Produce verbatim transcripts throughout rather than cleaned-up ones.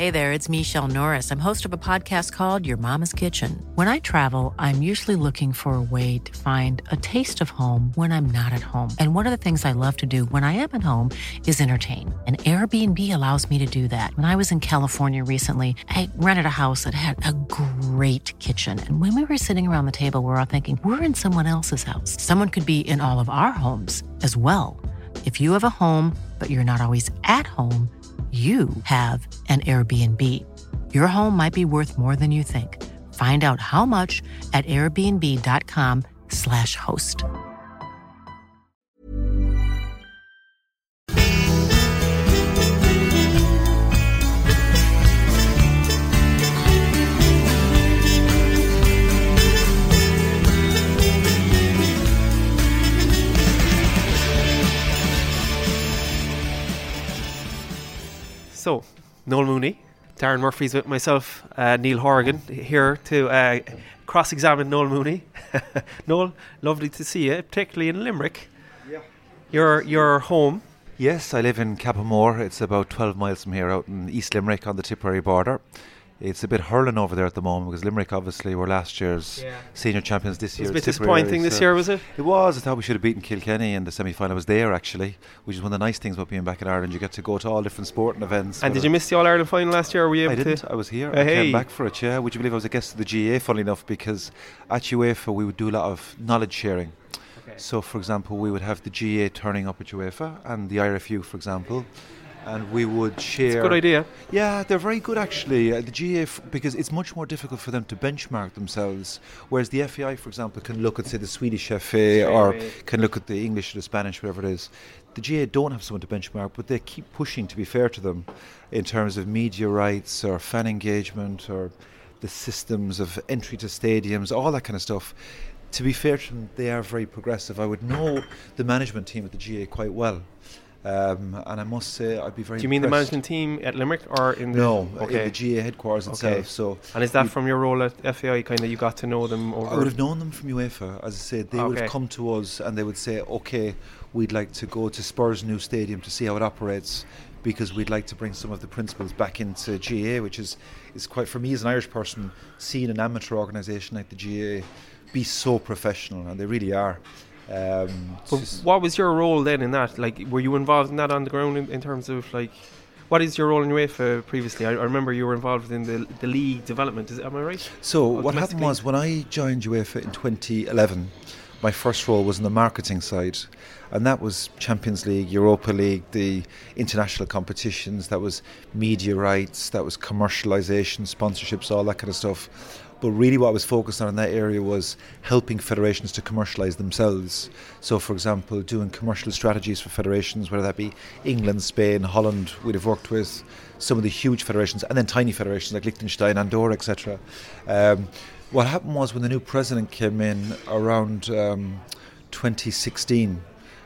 Hey there, it's Michelle Norris. I'm host of a podcast called Your Mama's Kitchen. When I travel, I'm usually looking for a way to find a taste of home when I'm not at home. And one of the things I love to do when I am at home is entertain. And Airbnb allows me to do that. When I was in California recently, I rented a house that had a great kitchen. And when we were sitting around the table, we were all thinking, we're in someone else's house. Someone could be in all of our homes as well. If you have a home, but you're not always at home, you have an Airbnb. Your home might be worth more than you think. Find out how much at airbnb.com slash host. So, Noel Mooney, Darren Murphy's with myself, uh, Neil Horgan, here to uh, cross-examine Noel Mooney. Noel, lovely to see you, particularly in Limerick. Yeah. Your your home. Yes, I live in Cappamore. It's about twelve miles from here, out in East Limerick on the Tipperary border. It's a bit hurling over there at the moment because Limerick obviously were last year's yeah. senior champions this year. It was a bit disappointing this so year, was it? It was. I thought we should have beaten Kilkenny in the semi-final. I was there actually, which is one of the nice things about being back in Ireland. You get to go to all different sporting events. And did you miss the All-Ireland final last year? Or were you able I didn't. To? I was here. Uh, I hey. came back for it, yeah. Would you believe I was a guest of the G A A, funnily enough, because at UEFA we would do a lot of knowledge sharing. Okay. So, for example, we would have the G A A turning up at UEFA and the I R F U, for example. And we would share. It's a good idea. Yeah, they're very good actually. Uh, the G A A, f- because it's much more difficult for them to benchmark themselves. Whereas the F A I, for example, can look at, say, the Swedish F A or can look at the English or the Spanish, whatever it is. The G A A don't have someone to benchmark, but they keep pushing, to be fair to them, in terms of media rights or fan engagement or the systems of entry to stadiums, all that kind of stuff. To be fair to them, they are very progressive. I would know the management team at the G A A quite well. Um, and I must say I'd be very Do you mean impressed. The management team at Limerick or in the No, okay. in the G A A headquarters itself. Okay. So, and is that from your role at F A I kind of you got to know them over? I would have known them from UEFA. As I said, they okay. would have come to us and they would say, okay, we'd like to go to Spurs' new stadium to see how it operates because we'd like to bring some of the principles back into G A A, which is, is quite, for me as an Irish person, seeing an amateur organisation like the G A A be so professional, and they really are. Um, but what was your role then in that? Like, were you involved in that on the ground in, in terms of like, what is your role in UEFA previously? I, I remember you were involved in the the league development. Is am I right? So what happened was when I joined UEFA in twenty eleven, my first role was in the marketing side, and that was Champions League, Europa League, the international competitions. That was media rights. That was commercialisation, sponsorships, all that kind of stuff. But really what I was focused on in that area was helping federations to commercialise themselves. So, for example, doing commercial strategies for federations, whether that be England, Spain, Holland, we'd have worked with some of the huge federations, and then tiny federations like Liechtenstein, Andorra, et cetera. Um, what happened was when the new president came in around um, twenty sixteen,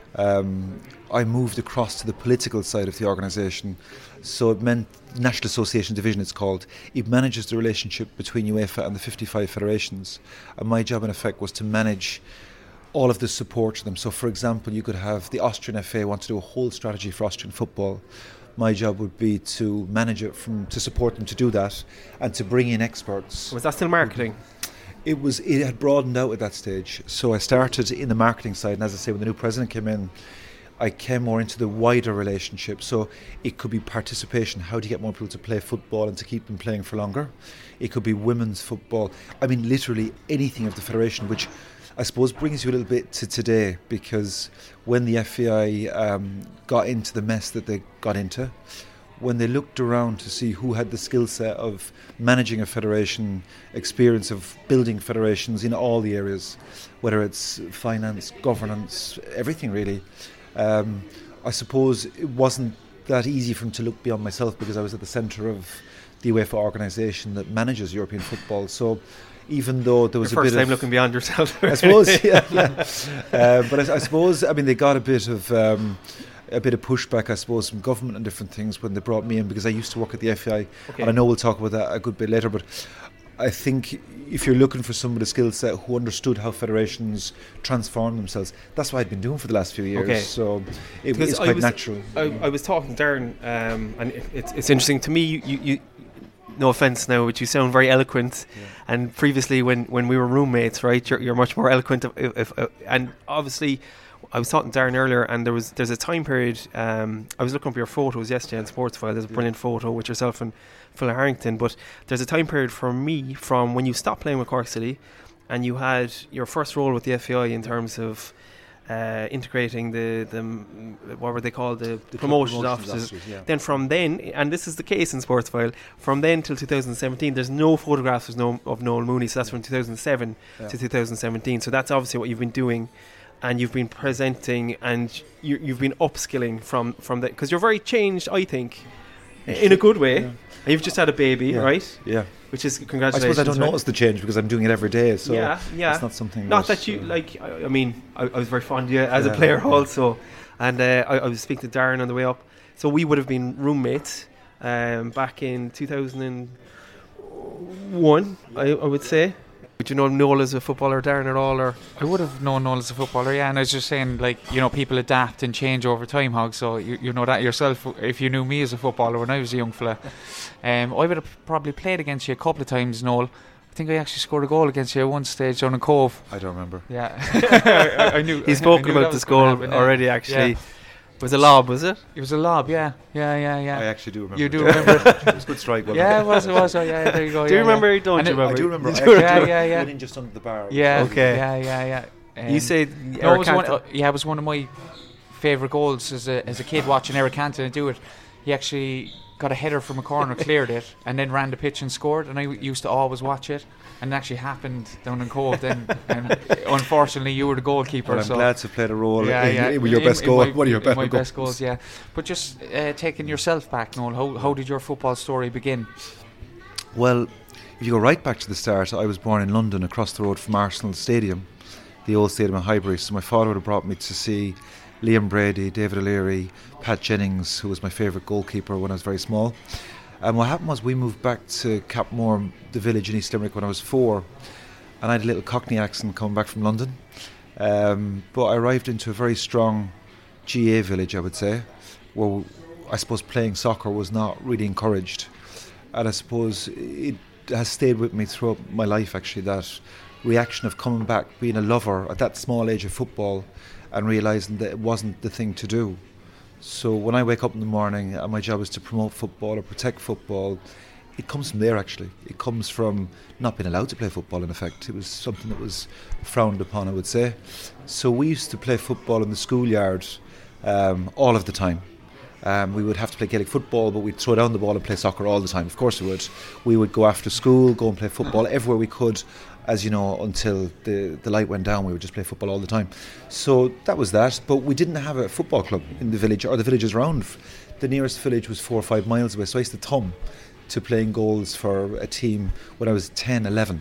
um, I moved across to the political side of the organisation. So it meant National Association Division, it's called. It manages the relationship between UEFA and the fifty-five federations. And my job, in effect, was to manage all of the support to them. So, for example, you could have the Austrian F A want to do a whole strategy for Austrian football. My job would be to manage it, from to support them to do that, and to bring in experts. Was that still marketing? It was. It had broadened out at that stage. So I started in the marketing side, and as I say, when the new president came in, I came more into the wider relationship. So it could be participation. How do you get more people to play football and to keep them playing for longer? It could be women's football. I mean, literally anything of the federation, which I suppose brings you a little bit to today, because when the F A I um, got into the mess that they got into, when they looked around to see who had the skill set of managing a federation, experience of building federations in all the areas, whether it's finance, governance, everything really, Um, I suppose it wasn't that easy for him to look beyond myself, because I was at the centre of the UEFA organisation that manages European football. So even though there was Your a bit first time of looking beyond yourself, I suppose, yeah, yeah. Uh, but I, I suppose, I mean, they got a bit of um, a bit of pushback, I suppose, from government and different things when they brought me in, because I used to work at the F A I, okay. and I know we'll talk about that a good bit later, but I think if you're looking for someone with a skill set who understood how federations transform themselves, that's what I've been doing for the last few years. Okay. So it, Because it's I quite was, natural. I, I was talking to Darren, um, and it, it's, it's interesting to me. You, you, no offence now, but you sound very eloquent. Yeah. And previously, when, when we were roommates, right, you're, you're much more eloquent. If, if, if, uh, and obviously, I was talking to Darren earlier, and there was there's a time period. Um, I was looking up your photos yesterday on Sportsfile. There's a brilliant yeah. photo with yourself and Phil Harrington. But there's a time period for me from when you stopped playing with Cork City, and you had your first role with the F A I in terms of uh, integrating the, the what were they called the, the promotions, promotions officers. officers yeah. Then from then, and this is the case in Sportsfile, from then till two thousand seventeen, there's no photographs there's no, of Noel Mooney. So that's yeah. from two thousand seven yeah. to two thousand seventeen. So that's obviously what you've been doing. And you've been presenting, and you, you've been upskilling from from that, because you're very changed, I think, in a good way. Yeah. And you've just had a baby, yeah. right? Yeah. Which is congratulations. I suppose I don't right? notice the change because I'm doing it every day. So yeah, yeah. It's not something. Not that, that you uh, like. I, I mean, I, I was very fond of you as yeah, a player yeah. also, and uh, I, I was speaking to Darren on the way up. So we would have been roommates um, back in two thousand one, yeah. I, I would say. Would you know Noel as a footballer, Darren, at all? Or I would have known Noel as a footballer, yeah. And I was just saying, like, you know, people adapt and change over time, Hog. So you, you know that yourself. If you knew me as a footballer when I was a young fella, um, I would have probably played against you a couple of times, Noel. I think I actually scored a goal against you at one stage down in Cove. I don't remember. Yeah, I, I knew. He's spoken I knew about this goal happen, already. yeah. Actually, yeah. It was a lob, was it? It was a lob, yeah, yeah, yeah, yeah. I actually do remember. You it. do remember it? It was a good strike. Yeah, it was, it was. Oh, yeah, there you go. Do yeah, you remember? Yeah. Don't and you it, remember? I do remember. I yeah, yeah, yeah. Went in just under the bar. Yeah, okay. Yeah, yeah, yeah. Um, you said no, it was one, uh, yeah, it was one of my favourite goals as a as a kid watching Eric Cantona do it. He actually got a header from a corner, cleared it, and then ran the pitch and scored. And I w- used to always watch it. And it actually happened down in Cove then. And unfortunately, you were the goalkeeper. Well, I'm so glad to play a role yeah, in, yeah. in, with your in, best in goal. My, One of your my best, best goals, yeah. But just uh, taking yourself back, Noel, how, how did your football story begin? Well, if you go right back to the start, I was born in London, across the road from Arsenal Stadium, the old stadium in Highbury. So my father would have brought me to see Liam Brady, David O'Leary, Pat Jennings, who was my favourite goalkeeper when I was very small. And what happened was we moved back to Capmore, the village in East Limerick, when I was four. And I had a little Cockney accent coming back from London. Um, but I arrived into a very strong G A village, I would say, where I suppose playing soccer was not really encouraged. And I suppose it has stayed with me throughout my life, actually, that reaction of coming back, being a lover at that small age of football and realising that it wasn't the thing to do. So when I wake up in the morning and my job is to promote football or protect football, it comes from there, actually. It comes from not being allowed to play football, in effect. It was something that was frowned upon, I would say. So we used to play football in the schoolyard um, all of the time. Um, we would have to play Gaelic football, but we'd throw down the ball and play soccer all the time. Of course we would. We would go after school, go and play football everywhere we could, as you know, until the, the light went down. We would just play football all the time. So that was that. But we didn't have a football club in the village, or the villages around. The nearest village was four or five miles away, so I used to thumb to playing goals for a team when I was ten, eleven,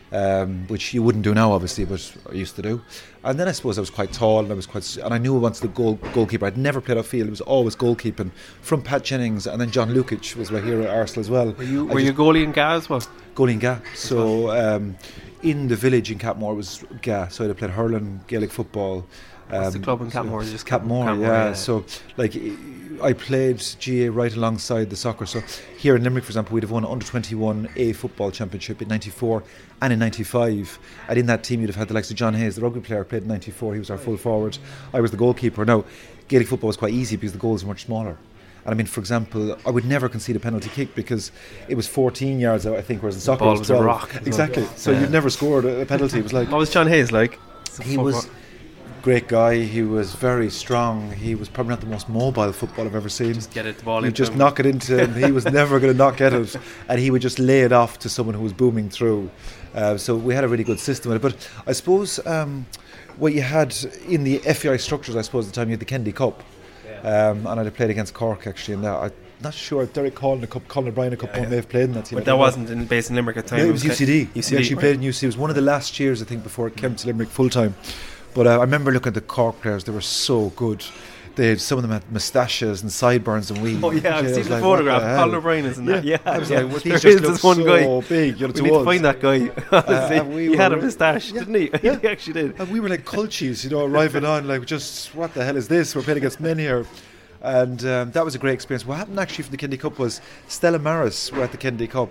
um, which you wouldn't do now, obviously, but I used to do. And then I suppose I was quite tall, and I was quite, and I knew I wanted the goal goalkeeper. I'd never played off field; it was always goalkeeping. From Pat Jennings, and then John Lukic was right here at Arsenal as well. Were you, were you goalie in G A as well? Goalie in G A. So um, in the village in Capmore was G A. So I played hurling, Gaelic football. What's um, the club in Capmore? So just Capmore, Capmore yeah. yeah. So like I played G A right alongside the soccer. So here in Limerick, for example, we'd have won under twenty-one A football championship in ninety-four and in ninety-five. And in that team, you'd have had the likes of John Hayes, the rugby player, played in ninety-four. He was our full forward. I was the goalkeeper. Now, Gaelic football was quite easy because the goals were much smaller. And I mean, for example, I would never concede a penalty kick because it was fourteen yards out, I think, whereas in soccer the it was twelve. a rock. Exactly. Well. So yeah. you'd never scored a penalty. It was like, what was John Hayes like? He was great guy. He was very strong. He was probably not the most mobile football I've ever seen. Just get it the ball you into just him. knock it into him. He was never going to knock at it, and he would just lay it off to someone who was booming through. Uh, so we had a really good system with it. But I suppose um, what you had in the F A I structures, I suppose, at the time you had the Kennedy Cup, um, and I'd played against Cork actually in that. I, Not sure. Derek Collin a cup, Colin O'Brien a cup, yeah, yeah. may have played in that team. But that wasn't in, based in Limerick at the time. No, it was U C D. U C D. We actually played in U C D. It was one of the last years, I think, before it came to Limerick full time. But uh, I remember looking at the Cork players; they were so good. They had, some of them had moustaches and sideburns and weave. Oh yeah, I've seen the like, photograph. The Colin O'Brien is in that. Yeah, I was yeah. like, well, There these is just look this one so guy. big. You know, we need to find that guy. uh, we he had a were, moustache, yeah, didn't he? Yeah. He actually did. And we were like culchies, you know, arriving on like, just what the hell is this? We're playing against men here. And um, that was a great experience. What happened actually for the Kennedy Cup was Stella Maris were at the Kennedy Cup,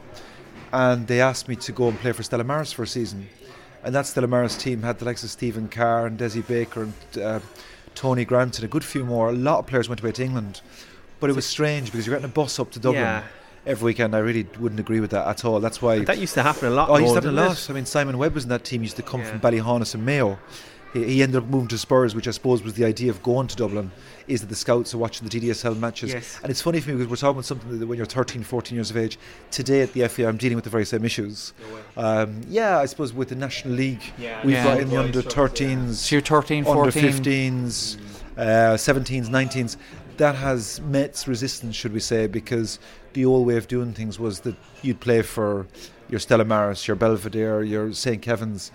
and they asked me to go and play for Stella Maris for a season. And that Stella Maris team had the likes of Stephen Carr and Desi Baker and uh, Tony Grant and a good few more. A lot of players went away to England. But it was strange because you're getting a bus up to Dublin Yeah. every weekend. I really wouldn't agree with that at all. That's why... That used to happen a lot. Oh, it used more, to happen a didn't lot. it? I mean, Simon Webb was in that team. He used to come Yeah. from Ballyhonus and Mayo. He, he ended up moving to Spurs, which I suppose was the idea of going to Dublin, is that the scouts are watching the T D S L matches. Yes. And it's funny for me because we're talking about something that when you're thirteen, fourteen years of age. Today at the F A I I'm dealing with the very same issues. Um, yeah, I suppose with the National League, Yeah. we've Yeah. got in the under thirteens, So you're thirteen, under fourteen. fifteens, uh, seventeens, nineteens. That has met its resistance, should we say, because the old way of doing things was that you'd play for your Stella Maris, your Belvedere, your Saint Kevin's.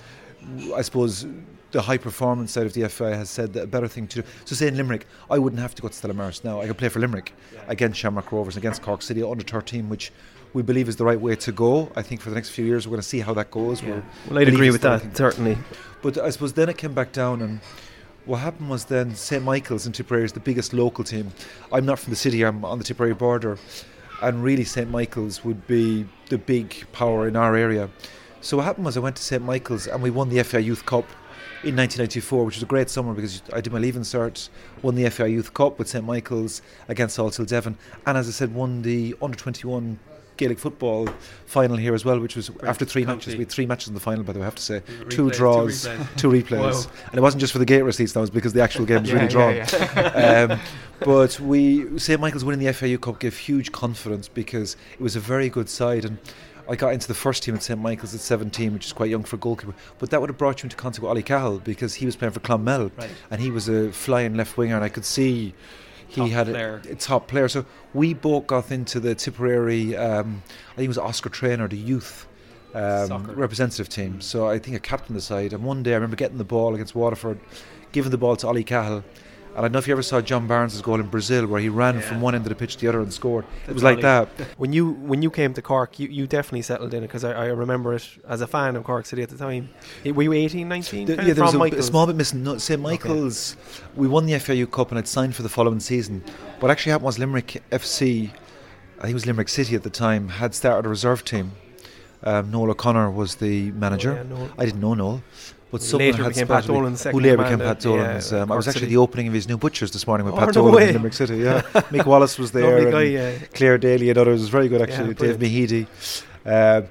I suppose the high performance side of the F A I has said that a better thing to do. So say in Limerick, I wouldn't have to go to Stella Maris now. I could play for Limerick against Shamrock Rovers, against Cork City under thirteen, which we believe is the right way to go. I think for the next few years we're going to see how that goes. Yeah. We'll Well, I'd believe agree it's with the right that, thing. certainly. But I suppose then it came back down, and what happened was then Saint Michael's in Tipperary is the biggest local team. I'm not from the city, I'm on the Tipperary border, and really Saint Michael's would be the big power in our area. So what happened was I went to Saint Michael's and we won the F A I Youth Cup in nineteen ninety-four, which was a great summer because I did my leaving cert, won the F A I Youth Cup with Saint Michael's against Salthill Devon, and as I said, won the under twenty-one Gaelic football final here as well, which was after three County. matches. We had three matches in the final, by the way, I have to say. Replays, Two draws, two replays. two replays. Wow. And it wasn't just for the gate receipts, that was because the actual game was Yeah, really drawn. yeah, yeah. um, but we Saint Michael's winning the F A U Cup gave huge confidence because it was a very good side, and I got into the first team at Saint Michael's at seventeen, which is quite young for a goalkeeper. But that would have brought you into contact with Ollie Cahill because he was playing for Clonmel, Right. and he was a flying left winger, and I could see he Top had player. a, a top player. So we both got into the Tipperary, um, I think it was Oscar Traynor, the youth um, Soccer. representative team. So I think I captained the side. And one day I remember getting the ball against Waterford, giving the ball to Ollie Cahill. And I don't know if you ever saw John Barnes' goal in Brazil where he ran Yeah. from one end of the pitch to the other and scored. It That's was like Ollie. that. When you when you came to Cork, you, you definitely settled in it because I, I remember it as a fan of Cork City at the time. Eh, Were you eighteen, nineteen? The- Kind yeah, of there was from a, a Michael's? small bit missing. No, Saint Michael's, we won the F A U Cup and I'd signed for the following season. What actually happened was Limerick F C, I think it was Limerick City at the time, had started a reserve team. Um, Noel O'Connor was the manager. Oh, yeah, Noel. I didn't know Noel. But Who someone later had became Pat spotted me- Dolan's second who later command became at- Pat Dolan. yeah, was, um, I Cork was actually City. the opening of his new butchers this morning with Oh, Pat no Dolan way. in Limerick City. Yeah, Mick Wallace was there. Lovely guy, and yeah. Claire Daly and others. It was very good Yeah, actually. Dave brilliant. Mahidi. Uh,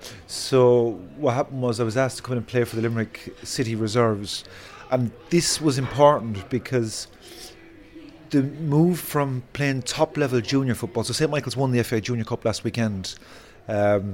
so what happened was I was asked to come in and play for the Limerick City Reserves, and this was important because the move from playing top level junior football. So Saint Michael's won the F A Junior Cup last weekend. Um,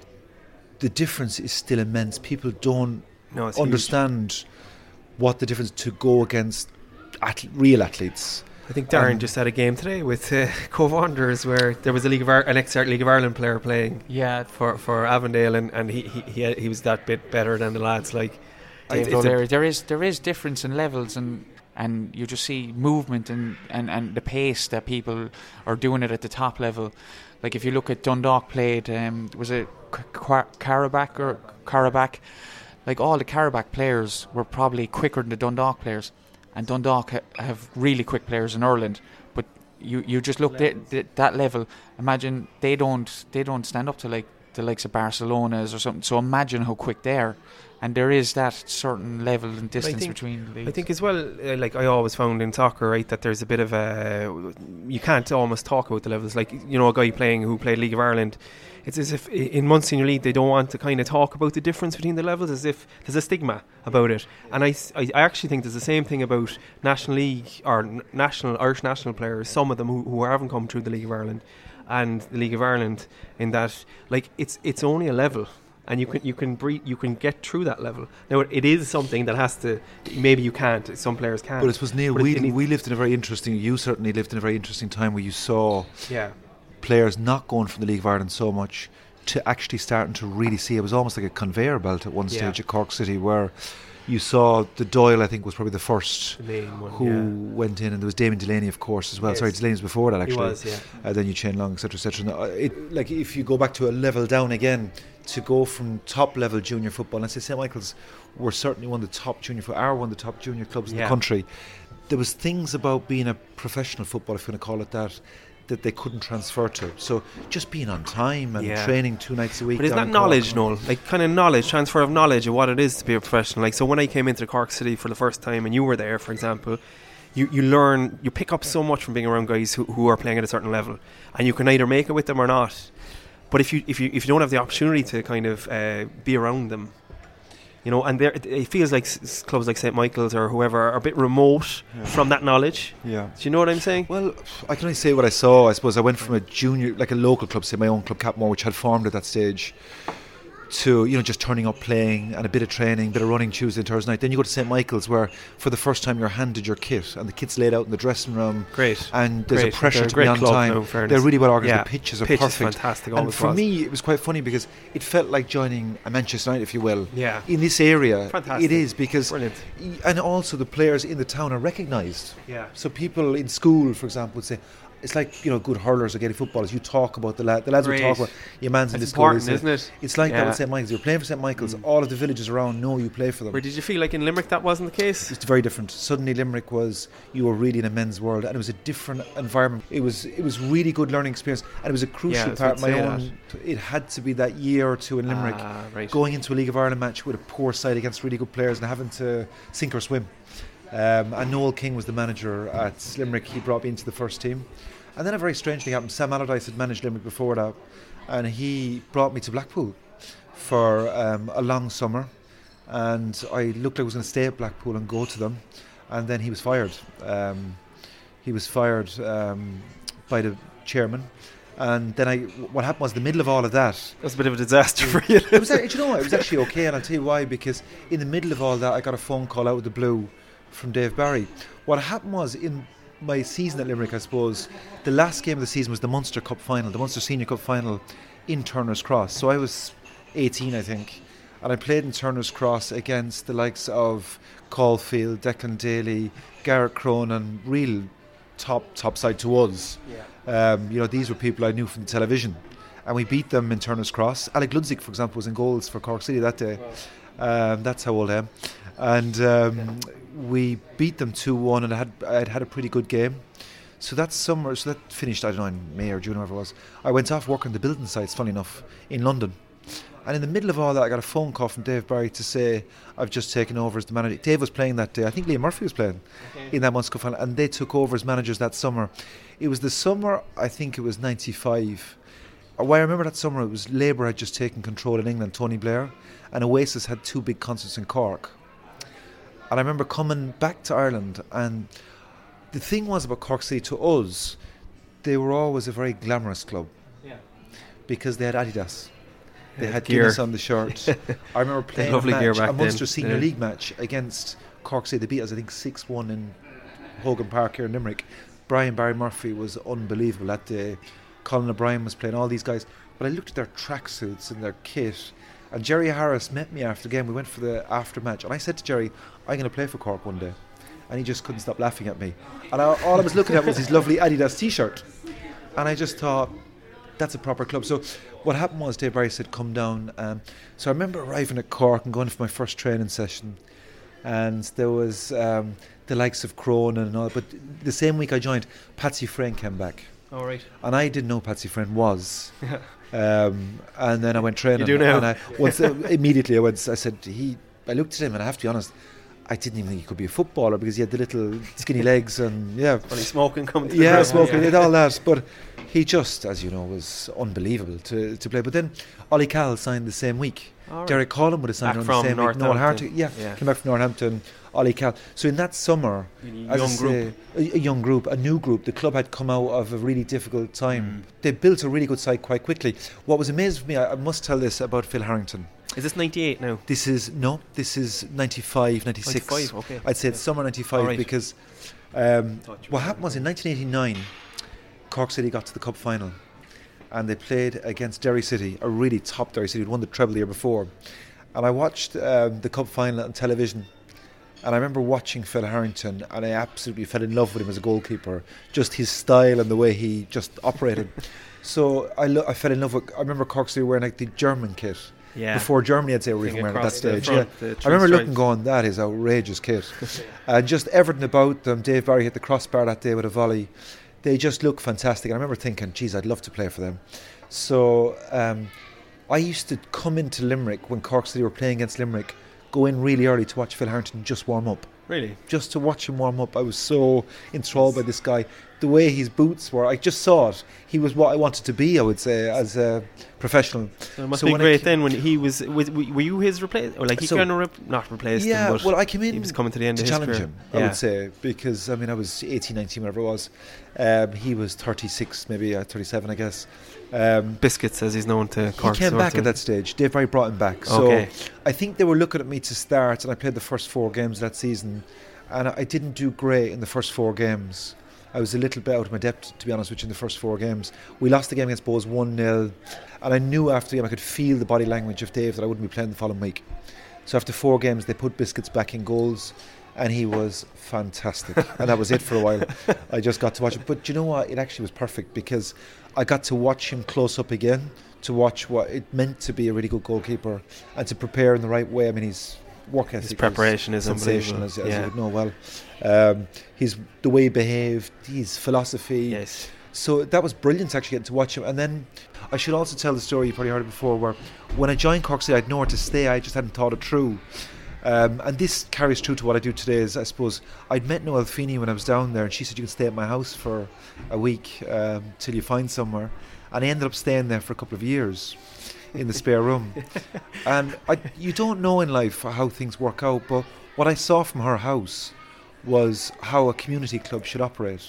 the difference is still immense. People don't No, it's huge. understand what the difference to go against athle- real athletes. I think Darren Um, just had a game today with uh, Cove Wanderers where there was a League of Ar- an ex League of Ireland player playing Yeah, for, for Avondale, and, and he, he he had- he was that bit better than the lads. Like, Dave it's a- O'Leary, there is there is difference in levels, and and you just see movement and, and, and the pace that people are doing it at the top level. Like if you look at Dundalk played, um, was it K- Car- Carabach or Carabach? Like all the Carabach players were probably quicker than the Dundalk players, and Dundalk ha- have really quick players in Ireland. But you, you just look at th- that level. Imagine they don't they don't stand up to like the likes of Barcelona's or something. So imagine how quick they are. And there is that certain level and distance think- between leagues. I think as well, uh, like I always found in soccer, right, that there's a bit of a, you can't almost talk about the levels. Like, you know, a guy playing who played League of Ireland, it's as if i- in Munster League they don't want to kind of talk about the difference between the levels, as if there's a stigma about it. And I, s- I- I actually think there's the same thing about National League or n- national Irish national players, some of them who, who haven't come through the League of Ireland and the League of Ireland, in that like it's it's only a level. And you can you can breathe, you can get through that level. Now it is something that has to. Maybe you can't. Some players can't. But I suppose, Neil, But it- we, it needs- we lived in a very interesting, you certainly lived in a very interesting time where you saw yeah, players not going from the League of Ireland so much to actually starting to really see. It was almost like a conveyor belt at one Yeah. stage at Cork City where you saw the Doyle, I think, was probably the first the main one. who yeah. went in, and there was Damien Delaney, of course, as well. Yes. Sorry, Delaney was before that, He actually. was, yeah. Uh, then you Shane Long, et cetera, et cetera. No, it, like if you go back to a level down again, to go from top level junior football, let's say Saint Michael's were certainly one of the top junior, fo- are one of the top junior clubs in Yeah. the country. there was things about being a professional footballer, if you want to call it that, that they couldn't transfer to. So just being on time and Yeah. training two nights a week. But isn't down that in Cork knowledge, and- Noel? Like kind of knowledge, transfer of knowledge of what it is to be a professional. Like so, when I came into Cork City for the first time, and you were there, for example, you, you learn, you pick up so much from being around guys who, who are playing at a certain level, and you can either make it with them or not. But if you if you if you don't have the opportunity to kind of uh, be around them, you know, and there it, it feels like s- clubs like Saint Michael's or whoever are a bit remote Yeah. from that knowledge. Yeah. Do you know what I'm saying? Well, I can only say what I saw. I suppose I went from a junior, like a local club, say my own club, Capmore, which had formed at that stage, to, you know, just turning up, playing, and a bit of training, a bit of running Tuesday and Thursday night. Then you go to Saint Michael's, where for the first time you're handed your kit, and the kit's laid out in the dressing room, Great. and there's Great. a pressure They're a to great be on club time. now, in fairness. They're really well organised. Yeah. The pitches are Pitch is perfect. fantastic. And Always for was. me, it was quite funny because it felt like joining a Manchester United, if you will. Yeah. In this area, Fantastic. it is because, Brilliant. and also the players in the town are recognised. Yeah. So people in school, for example, would say, it's like, you know, good hurlers or getting footballers. You talk about the lad, the lads Great. will talk about your man's in That's this school. important, isn't it? It's like that Yeah. with Saint Michael's. You're playing for Saint Michael's. Mm. All of the villages around know you play for them. Or did you feel like in Limerick that wasn't the case? It's very different. Suddenly Limerick was, you were really in a men's world, and it was a different environment. It was it was really good learning experience, and it was a crucial Yeah, I was part of my gonna say own. It had to be that year or two in Limerick, Ah, right. going into a League of Ireland match with a poor side against really good players and having to sink or swim. Um, and Noel King was the manager at Limerick. He brought me into the first team. And then a very strange thing happened. Sam Allardyce had managed Limerick before that, and he brought me to Blackpool for um, a long summer. And I looked like I was going to stay at Blackpool and go to them. And then he was fired. Um, he was fired um, by the chairman. And then I, what happened was, the middle of all of that, That was a bit of a disaster for you. it was, act- you know what, it was actually okay, and I'll tell you why. Because in the middle of all that, I got a phone call out of the blue from Dave Barry. What happened was, in my season at Limerick, I suppose, the last game of the season was the Munster Cup final, the Munster Senior Cup final in Turner's Cross. So I was eighteen, I think, and I played in Turner's Cross against the likes of Caulfield, Declan Daly, Garrett Cronin, real top top side to us. Yeah. Um, you know, these were people I knew from the television, and we beat them in Turner's Cross. Alec Ludzik, for example, was in goals for Cork City that day. Um, that's how old I am. And um, we beat them two one, and I had I'd had a pretty good game. So that summer, so that finished, I don't know, in May or June, whatever it was. I went off working the building sites, funny enough, in London. And in the middle of all that, I got a phone call from Dave Barry to say I've just taken over as the manager. Dave was playing that day. I think Liam Murphy was playing Okay. in that Munster Cup final, and they took over as managers that summer. It was the summer, I think it was ninety-five. Uh, Why I remember that summer, it was Labour had just taken control in England, Tony Blair, and Oasis had two big concerts in Cork. And I remember coming back to Ireland, and the thing was about Cork City, to us, they were always a very glamorous club Yeah. because they had Adidas. They Yeah, had gear. Guinness on the shirt. I remember playing a, lovely gear match, back a Munster then, Senior yeah. League match against Cork City. They beat us, I think, six one in Hogan Park here in Limerick. Brian Barry Murphy was unbelievable that day. Colin O'Brien was playing, all these guys. But I looked at their tracksuits and their kit. And Jerry Harris met me after the game. We went for the after match. And I said to Jerry, I'm going to play for Cork one day. And he just couldn't stop laughing at me. And I, all I was looking at was his lovely Adidas t-shirt. And I just thought, that's a proper club. So what happened was, Dave Barry said, come down. Um, so I remember arriving at Cork and going for my first training session. And there was um, the likes of Cronin and all. But the same week I joined, Patsy Frayne came back. All right. And I didn't know Patsy Frayne was. Um, and then I went training. You do now. And I, once, uh, immediately I went. I said he. I looked at him, and I have to be honest, I didn't even think he could be a footballer because he had the little skinny legs and yeah, Funny smoking coming to the yeah, ground. smoking Yeah. and all that. But he just, as you know, was unbelievable to to play. But then Ollie Cal signed the same week. All right. Derek Collin would have signed Back on from the same week. Noel Northampton. Hartig, yeah, Yeah. came back from Northampton. Ollie Cal. So in that summer, Young as I group. say, a, a young group, a new group. The club had come out of a really difficult time. Mm. They built a really good side quite quickly. What was amazing for me, I, I must tell this about Phil Harrington. Is this ninety-eight now? This is no, this is ninety-five, ninety-six. ninety-five, okay. I'd say it's summer ninety-five All right. because um, Thought you what were- happened was in nineteen eighty-nine, Cork City got to the cup final, and they played against Derry City, a really top Derry City who'd won the treble the year before. And I watched um, the cup final on television, and I remember watching Phil Harrington, and I absolutely fell in love with him as a goalkeeper. Just his style and the way he just operated. So I, lo- I fell in love with. I remember Cork City wearing like the German kit. Yeah. Before Germany, I'd say, were Thing even wearing at that across the stage. front, Yeah. the I three remember stripes. looking, going, that is outrageous kit. And just everything about them. Dave Barry hit the crossbar that day with a volley. They just look fantastic. And I remember thinking, geez, I'd love to play for them. So um, I used to come into Limerick when Cork City were playing against Limerick, go in really early to watch Phil Harrington just warm up. Really? Just to watch him warm up. I was so enthralled by this guy. The way his boots were, I just saw it. He was what I wanted to be, I would say, as a professional. So it must So be when I great ca- then when he was, was were you his replacement? Or like he So- kind of rep- not replaced Yeah, him, but well, I came in he was coming to the end to of his challenge career. him, I Yeah. would say, because I mean I was eighteen, nineteen, whatever it was. Um, he was thirty-six, maybe uh, thirty-seven, I guess. Um, Biscuits, as he's known to he Cork. came sort back of. at that stage. Dave Barry brought him back. So Okay. I think they were looking at me to start, and I played the first four games that season, and I didn't do great in the first four games. I was a little bit out of my depth, to be honest with you, in the first four games. We lost the game against Bows one nil, and I knew after the game I could feel the body language of Dave that I wouldn't be playing the following week. So after four games, they put Biscuits back in goals, and he was fantastic. And that was it for a while. I just got to watch it. But you know what? It actually was perfect because I got to watch him close up again, to watch what it meant to be a really good goalkeeper and to prepare in the right way. I mean, his work ethic, His preparation is sensational, unbelievable. as, as Yeah. you would know well. Um, his the way he behaved, his philosophy. Yes. So that was brilliant actually getting to watch him. And then I should also tell the story, you probably heard it before, where when I joined Cork City, I had nowhere to stay. I just hadn't thought it through. Um, and this carries through to what I do today. Is I suppose I'd met Noelle Feeney when I was down there, and she said you can stay at my house for a week um, till you find somewhere. And I ended up staying there for a couple of years in the spare room. And I, you don't know in life how things work out, but what I saw from her house was how a community club should operate.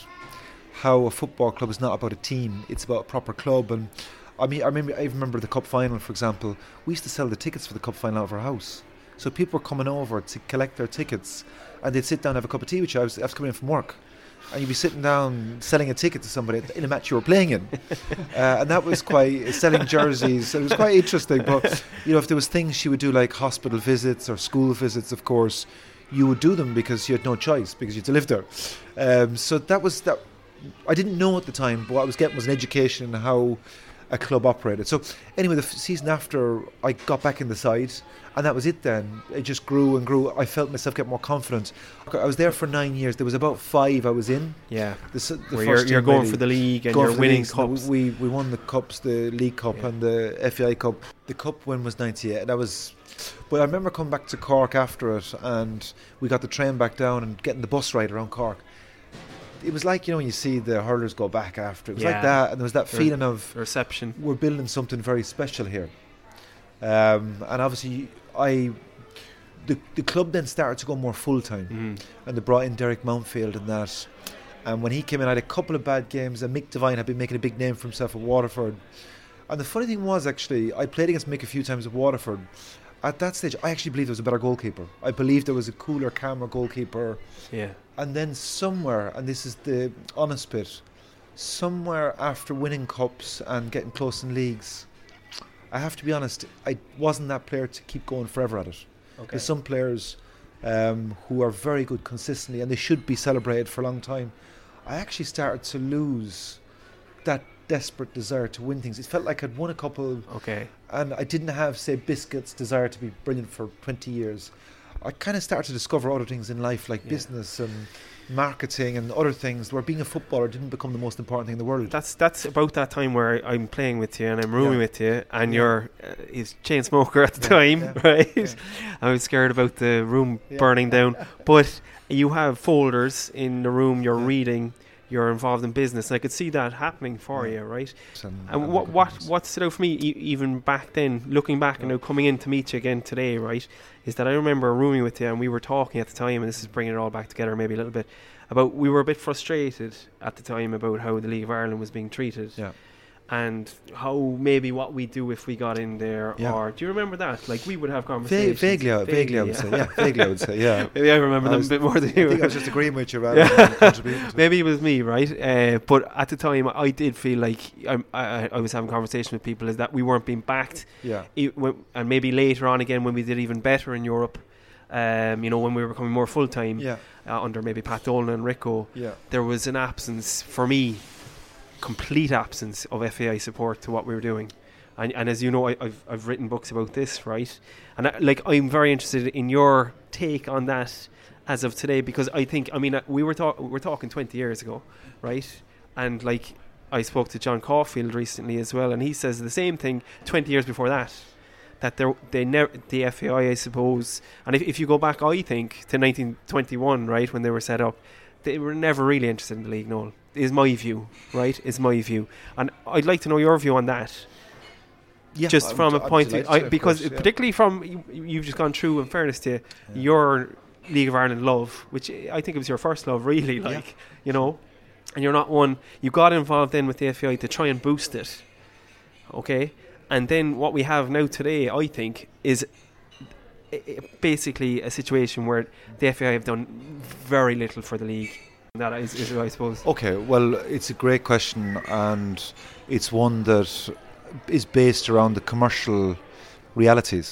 How a football club is not about a team; it's about a proper club. And I mean, I remember, I remember the cup final, for example. We used to sell the tickets for the cup final out of our house, so people were coming over to collect their tickets, and they'd sit down and have a cup of tea with you. I was, I was coming in from work, and you'd be sitting down selling a ticket to somebody in a match you were playing in, uh, and that was quite selling jerseys. It was quite interesting. But you know, if there was things she would do, like hospital visits or school visits, of course, you would do them because you had no choice because you had to live there. Um, so that was that. I didn't know at the time, but what I was getting was an education in how a club operated. So anyway, the f- season after, I got back in the side, and that was it then. It just grew and grew. I felt myself get more confident. I was there for nine years. There was about five I was in. Yeah. The, s- the Where first you're, you're team going really. for the league and Going you're for the winning leagues. No, cups. We we won the cups, the League Cup Yeah. and the F A I Cup. The cup win was ninety-eight. That was. But I remember coming back to Cork after it, and we got the train back down and getting the bus ride around Cork. It was like, you know, when you see the hurlers go back after. It was Yeah. like that, and there was that The- feeling of The reception. we're building something very special here. Um, and obviously, I the the club then started to go more full time, Mm. and they brought in Derek Mountfield and that. And when he came in, I had a couple of bad games, and Mick Devine had been making a big name for himself at Waterford. And the funny thing was, actually, I played against Mick a few times at Waterford. At that stage, I actually believed there was a better goalkeeper. I believed there was a cooler, calmer goalkeeper. Yeah. And then somewhere, and this is the honest bit, somewhere after winning cups and getting close in leagues, I have to be honest, I wasn't that player to keep going forever at it. Okay. There's some players um, who are very good consistently, and they should be celebrated for a long time. I actually started to lose that desperate desire to win things. It felt like I'd won a couple, Okay. and I didn't have, say, Biscuits' desire to be brilliant for twenty years. I kind of started to discover other things in life, like Yeah. business and marketing and other things, where being a footballer didn't become the most important thing in the world. That's that's about that time where I'm playing with you and I'm rooming Yeah. with you, and Yeah. you're uh, he's chain smoker at the Yeah, time, yeah, right? yeah. I was scared about the room Yeah. burning down, but you have folders in the room. You're Yeah. reading. You're involved in business. And I could see that happening for Yeah. you, right? And, And and what good what things. what stood out for me, e- even back then, looking back and Yeah. now coming in to meet you again today, right, is that I remember rooming with you and we were talking at the time, and this is bringing it all back together maybe a little bit, about we were a bit frustrated at the time about how the League of Ireland was being treated. Yeah. And how maybe what we do if we got in there, Yeah. or do you remember that? Like we would have Va- conversations. vaguely, I- vaguely, I would say. Yeah, vaguely, I would say. Yeah. Maybe I remember I them was- a bit more than I you. think I was just agreeing with you rather Yeah. than contributing to it. Maybe it was me, right? Uh, but at the time, I did feel like I, I, I was having conversation with people is that we weren't being backed, Yeah. e- when- and maybe later on again when we did even better in Europe. Um, you know, when we were becoming more full time Yeah. uh, under maybe Pat Dolan and Rico, Yeah. there was an absence for me, complete absence of F A I support to what we were doing. And, and as you know, I, I've I've written books about this, right? And I, like I'm very interested in your take on that as of today, because I think, I mean, uh, we were talk- we were talking twenty years ago, right? And like I spoke to John Caulfield recently as well, and he says the same thing twenty years before that. That they they never the F A I, I suppose, and if if you go back, I think to nineteen twenty-one, right, when they were set up, they were never really interested in the league. Noel, is my view, right? Is my view, and I'd like to know your view on that. Yeah, just I'm from d- a I'm point, of, I, to, of because course, yeah. particularly from you, you've just gone through. In fairness to you, Yeah. your League of Ireland love, which I think it was your first love, really, like Yeah. you know, and you're not one. You got involved then with the F A I to try and boost it, okay. And then what we have now today, I think, is i- i- basically a situation where the F A I have done very little for the league. That is, is I suppose. Okay, well, it's a great question, and it's one that is based around the commercial realities.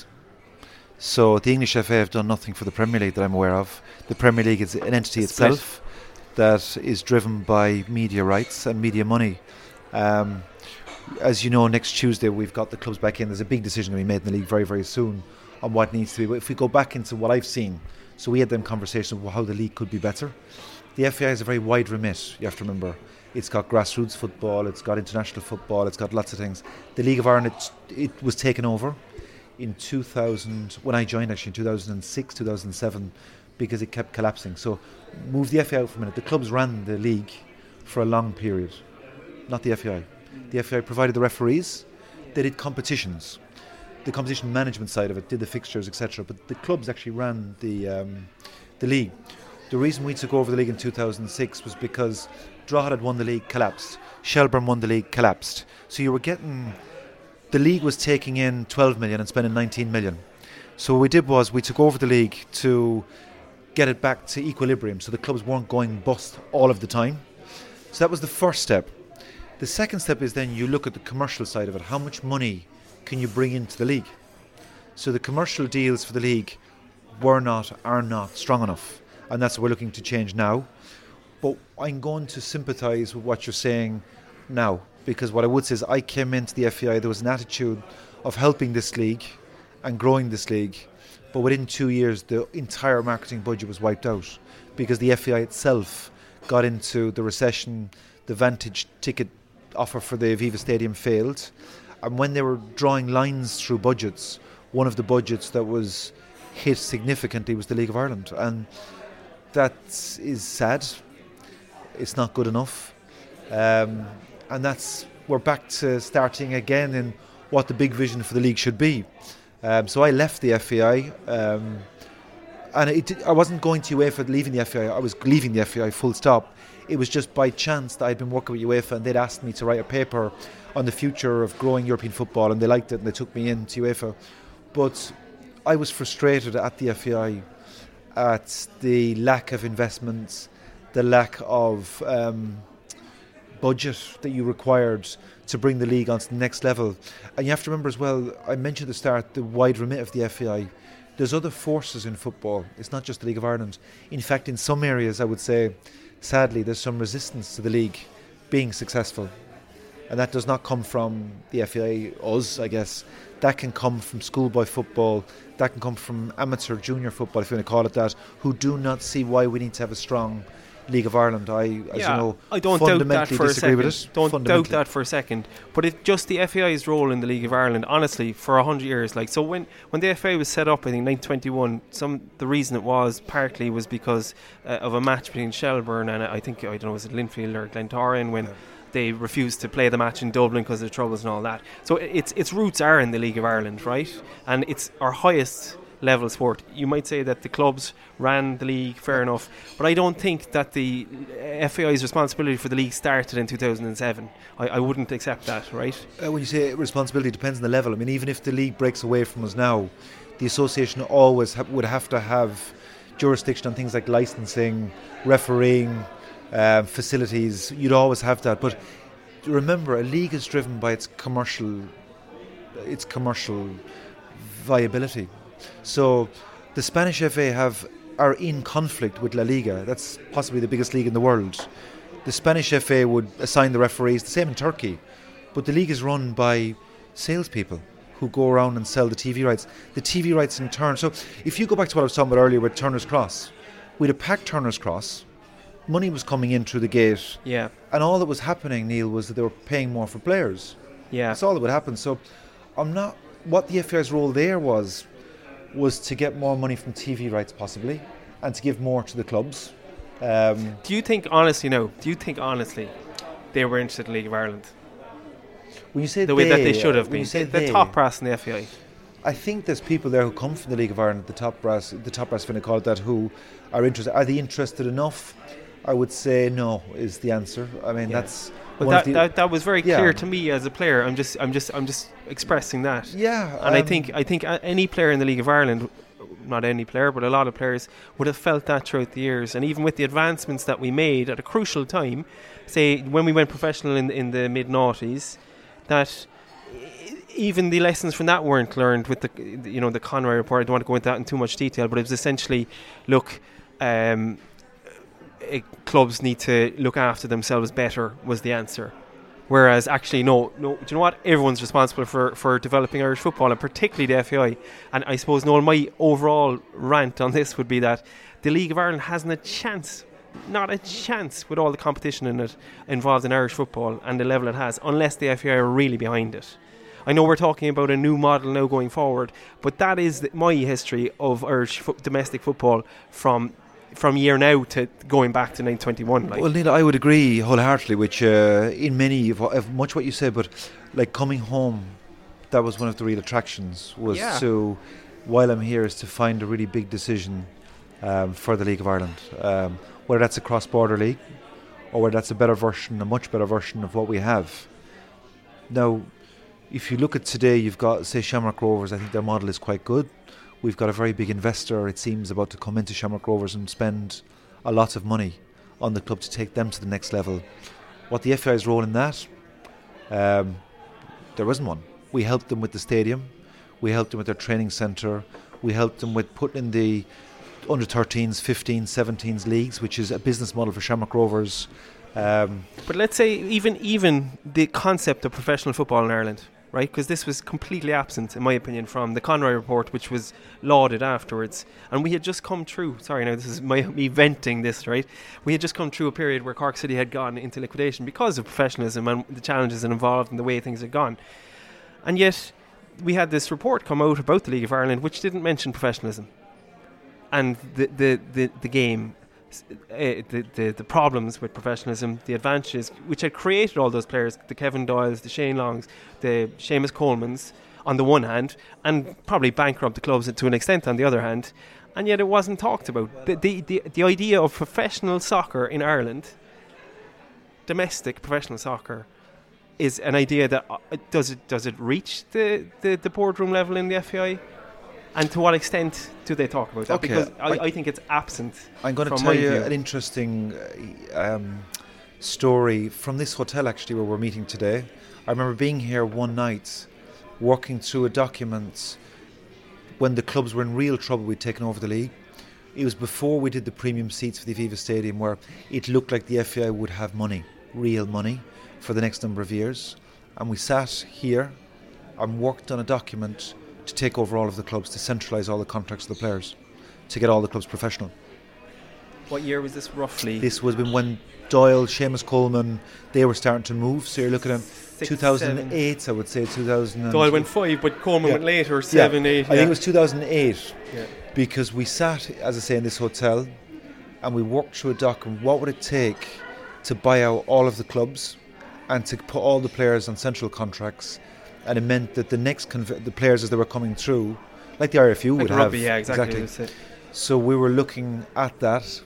So the English F A have done nothing for the Premier League that I'm aware of. The Premier League is an entity It's split. itself that is driven by media rights and media money. Um, as you know, next Tuesday we've got the clubs back in. There's a big decision to be made in the league very, very soon on what needs to be. But if we go back into what I've seen, so we had them conversations about how the league could be better. The F A I has a very wide remit, you have to remember. It's got grassroots football, it's got international football, it's got lots of things. The League of Ireland, it, it was taken over in two thousand, when I joined actually in two thousand six, two thousand seven, because it kept collapsing. So move the F A I out for a minute. The clubs ran the league for a long period, not the F A I. The F A I provided the referees, they did competitions. The competition management side of it did the fixtures, et cetera. But the clubs actually ran the um, the league. The reason we took over the league in two thousand six was because Drogheda had won the league, collapsed. Shelburne won the league, collapsed. So you were getting, the league was taking in twelve million and spending nineteen million. So what we did was we took over the league to get it back to equilibrium, so the clubs weren't going bust all of the time. So that was the first step. The second step is then you look at the commercial side of it. How much money can you bring into the league? So the commercial deals for the league were not, are not strong enough. And that's what we're looking to change now. But I'm going to sympathise with what you're saying now, because what I would say is I came into the F A I, there was an attitude of helping this league and growing this league, but within two years the entire marketing budget was wiped out because the F A I itself got into the recession. The Vantage ticket offer for the Aviva Stadium failed, and when they were drawing lines through budgets, one of the budgets that was hit significantly was the League of Ireland, and that is sad. It's not good enough, um, and that's we're back to starting again in what the big vision for the league should be. Um, so I left the F A I, um, and it, I wasn't going to UEFA leaving the F A I. I was leaving the F A I full stop. It was just by chance that I'd been working with UEFA, and they'd asked me to write a paper on the future of growing European football, and they liked it, and they took me into UEFA. But I was frustrated at the F A I at the lack of investments, the lack of um, budget that you required to bring the league onto the next level. And you have to remember as well, I mentioned at the start, the wide remit of the F A I. There's other forces in football. It's not just the League of Ireland. In fact, in some areas, I would say, sadly, there's some resistance to the league being successful. And that does not come from the F A I, us, I guess. That can come from schoolboy football. That can come from amateur junior football, if you want to call it that, who do not see why we need to have a strong League of Ireland. I, as yeah, you know, I don't doubt that fundamentally for a disagree second. with it. Don't doubt Fundamentally. that for a second. But if just the F A I's role in the League of Ireland, honestly, for a hundred years, like so, when when the F A I was set up, I think nineteen twenty-one, some the reason it was partly was because uh, of a match between Shelburne and uh, I think I don't know was it Linfield or Glentoran when. Yeah. They refused to play the match in Dublin because of the troubles and all that. So its its roots are in the League of Ireland, right? And it's our highest level sport. You might say that the clubs ran the league, fair enough, but I don't think that the F A I's responsibility for the league started in two thousand seven. I, I wouldn't accept that, right? Uh, when you say responsibility, it depends on the level. I mean, even if the league breaks away from us now, the association always ha- would have to have jurisdiction on things like licensing, refereeing, Uh, facilities. You'd always have that, but remember, a league is driven by its commercial, its commercial viability. So, the Spanish F A have are in conflict with La Liga. That's possibly the biggest league in the world. The Spanish F A would assign the referees, the same in Turkey, but the league is run by salespeople who go around and sell the T V rights. The T V rights in turn. So if you go back to what I was talking about earlier with Turner's Cross, we'd have packed Turner's Cross, money was coming in through the gate, Yeah. and all that was happening, Neil, was that they were paying more for players. Yeah. That's all that would happen. So I'm not. What the F A I's role there was was to get more money from T V rights possibly, and to give more to the clubs. Um, Do you think honestly, no? Do you think honestly, they were interested in League of Ireland when you say the way they, that they should have when been? you say The they, top brass in the F A I. I think there's people there who come from the League of Ireland, the top brass, the top brass, when I call it that, who are interested. Are they interested enough? I would say no is the answer. I mean, Yeah. that's. But one of that, the, that that was very Yeah. clear to me as a player. I'm just I'm just I'm just expressing that. yeah, And I um, think I think a- any player in the League of Ireland, not any player, but a lot of players would have felt that throughout the years. And even with the advancements that we made at a crucial time, say when we went professional in in the mid noughties, that e- even the lessons from that weren't learned with the you know the Conroy report. I don't want to go into that in too much detail, but it was essentially, look, um, eh, clubs need to look after themselves better was the answer. Whereas actually, no, no. Do you know what? Everyone's responsible for, for developing Irish football, and particularly the F A I. And I suppose, Noel, my overall rant on this would be that the League of Ireland hasn't a chance, not a chance, with all the competition in it involved in Irish football and the level it has, unless the F A I are really behind it. I know we're talking about a new model now going forward, but that is the, my history of Irish fo- domestic football from from year now to going back to nineteen twenty-one. Like. Well, Neil, I would agree wholeheartedly with you uh, in many of, of much what you said, but like coming home, that was one of the real attractions. Was Yeah. to, while I'm here, is to find a really big decision um, for the League of Ireland, um, whether that's a cross-border league or whether that's a better version, a much better version of what we have. Now, if you look at today, you've got, say, Shamrock Rovers. I think their model is quite good. We've got a very big investor, it seems, about to come into Shamrock Rovers and spend a lot of money on the club to take them to the next level. What the F A I's role in that? Um, there wasn't one. We helped them with the stadium. We helped them with their training centre. We helped them with putting in the under thirteens, fifteens, seventeens leagues, which is a business model for Shamrock Rovers. Um, But let's say even even the concept of professional football in Ireland, right? Because this was completely absent, in my opinion, from the Conroy report, which was lauded afterwards. And we had just come through, sorry now, this is my, me venting this, right? We had just come through a period where Cork City had gone into liquidation because of professionalism and the challenges involved and the way things had gone. And yet we had this report come out about the League of Ireland which didn't mention professionalism and the, the, the, the game. Uh, the, the the problems with professionalism, the advantages which had created all those players, the Kevin Doyles, the Shane Longs, the Seamus Colemans on the one hand, and probably bankrupt the clubs to an extent on the other hand, and yet it wasn't talked about. The the, the, the idea of professional soccer in Ireland, domestic professional soccer, is an idea that uh, does it does it reach the, the, the boardroom level in the F A I? And to what extent do they talk about that? Okay, Because I, I- I think it's absent. I'm going to from tell my you view. an interesting uh, um, story from this hotel, actually, where we're meeting today. I remember being here one night, working through a document when the clubs were in real trouble. We'd taken over the league. It was before we did the premium seats for the Aviva Stadium, where it looked like the F A I would have money, real money, for the next number of years. And we sat here and worked on a document to take over all of the clubs, to centralise all the contracts of the players, to get all the clubs professional. What year was this roughly? This was when Doyle, Seamus Coleman, they were starting to move. So you're looking at Six, two thousand eight, I would say, two thousand. Doyle went five, but Coleman Yeah. went later, seven, yeah. eight. I think it was two thousand eight, Yeah. because we sat, as I say, in this hotel, and we worked through a document. What would it take to buy out all of the clubs and to put all the players on central contracts? And it meant that the next conv- the players as they were coming through, like the R F U Like would rugby, have, yeah, exactly. That's it. So we were looking at that.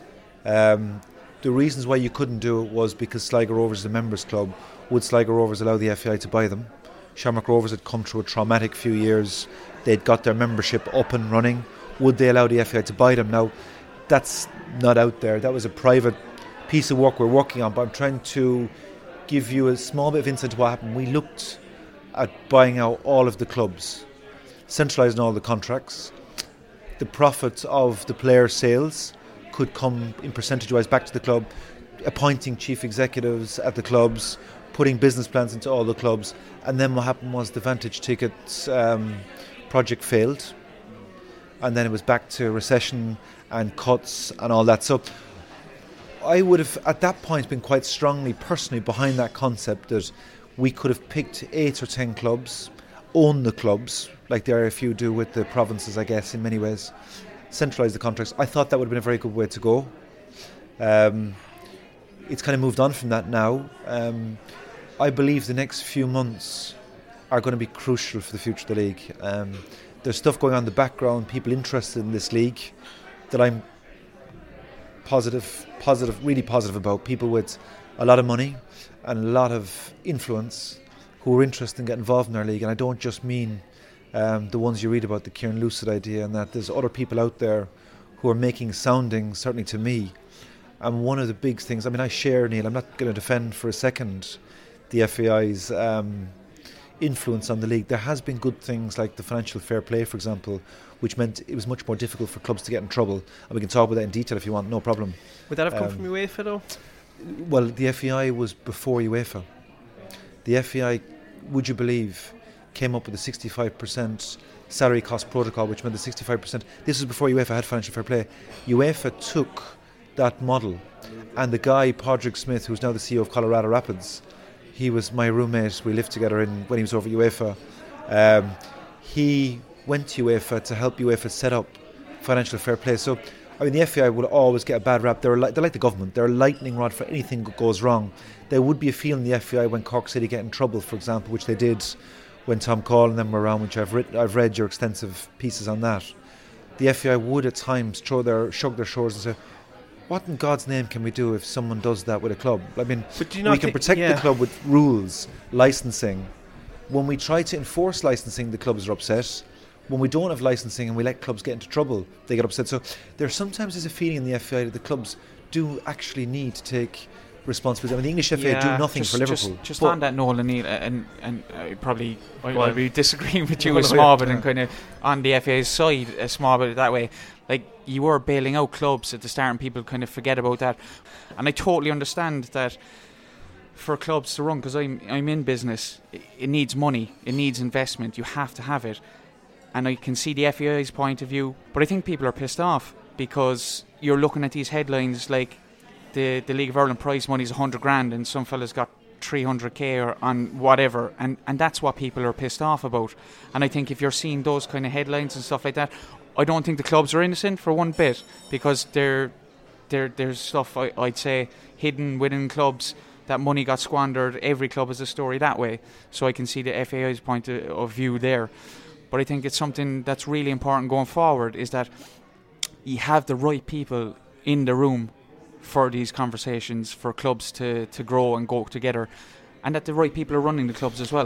Um, the reasons why you couldn't do it was because Sligo Rovers is a members club. Would Sligo Rovers allow the F A I to buy them? Shamrock Rovers had come through a traumatic few years. They'd got their membership up and running. Would they allow the F A I to buy them? Now, that's not out there. That was a private piece of work we're working on, but I'm trying to give you a small bit of insight into what happened. We looked at buying out all of the clubs, centralising all the contracts. The profits of the player sales could come in percentage-wise back to the club, appointing chief executives at the clubs, putting business plans into all the clubs. And then what happened was the Vantage Tickets um, project failed. And then it was back to recession and cuts and all that. So I would have, at that point, been quite strongly, personally, behind that concept that we could have picked eight or ten clubs, own the clubs, like the R F U do with the provinces, I guess, in many ways, centralise the contracts. I thought that would have been a very good way to go. Um, it's kind of moved on from that now. Um, I believe the next few months are going to be crucial for the future of the league. Um, there's stuff going on in the background, people interested in this league that I'm positive, positive, really positive about. People with a lot of money and a lot of influence who are interested in getting involved in our league. And I don't just mean um, the ones you read about, the Kieran Lucid idea, and that there's other people out there who are making sounding, certainly to me. And one of the big things, I mean, I share, Neil, I'm not going to defend for a second the F A I's um, influence on the league. There has been good things like the financial fair play, for example, which meant it was much more difficult for clubs to get in trouble. And we can talk about that in detail if you want, no problem. Would that have come Um, from UEFA though? Well, the F A I was before UEFA. The F A I, would you believe, came up with a sixty-five percent salary cost protocol, which meant the sixty-five percent. This was before UEFA had financial fair play. UEFA took that model, and the guy, Podrick Smith, who's now the C E O of Colorado Rapids, he was my roommate. We lived together in when he was over at UEFA. Um, he went to UEFA to help UEFA set up financial fair play. So, I mean, the F A I will always get a bad rap. They're like, they're like the government. They're a lightning rod for anything that goes wrong. There would be a feel in the F A I when Cork City get in trouble, for example, which they did when Tom Call and them were around, which I've written, I've read your extensive pieces on that. The F A I would at times throw their, shrug their shoulders and say, what in God's name can we do if someone does that with a club? I mean, But do you not we can think- protect yeah. the club with rules, licensing. When we try to enforce licensing, the clubs are upset. When we don't have licensing and we let clubs get into trouble, they get upset. So there sometimes is a feeling in the F A I that the clubs do actually need to take responsibility. I mean, the English F A I do nothing just, for Liverpool. Just, just But- on that, Noel and Neil, and and I probably I, Go I'll on. be disagreeing with you Go a on, small yeah. bit, and kind of on the F A I's side a small bit that way. Like, you were bailing out clubs at the start, and people kind of forget about that. And I totally understand that for clubs to run, because I'm I'm in business, it, it needs money, it needs investment. You have to have it. And I can see the F A I's point of view, but I think people are pissed off because you're looking at these headlines like the the League of Ireland prize money is one hundred grand and some fella's got three hundred k or on whatever, and, and that's what people are pissed off about. And I think if you're seeing those kind of headlines and stuff like that, I don't think the clubs are innocent for one bit, because there there there's stuff I, I'd say hidden within clubs. That money got squandered. Every club has a story that way, so I can see the F A I's point of, of view there. But I think it's something that's really important going forward, is that you have the right people in the room for these conversations, for clubs to, to grow and go together, and that the right people are running the clubs as well.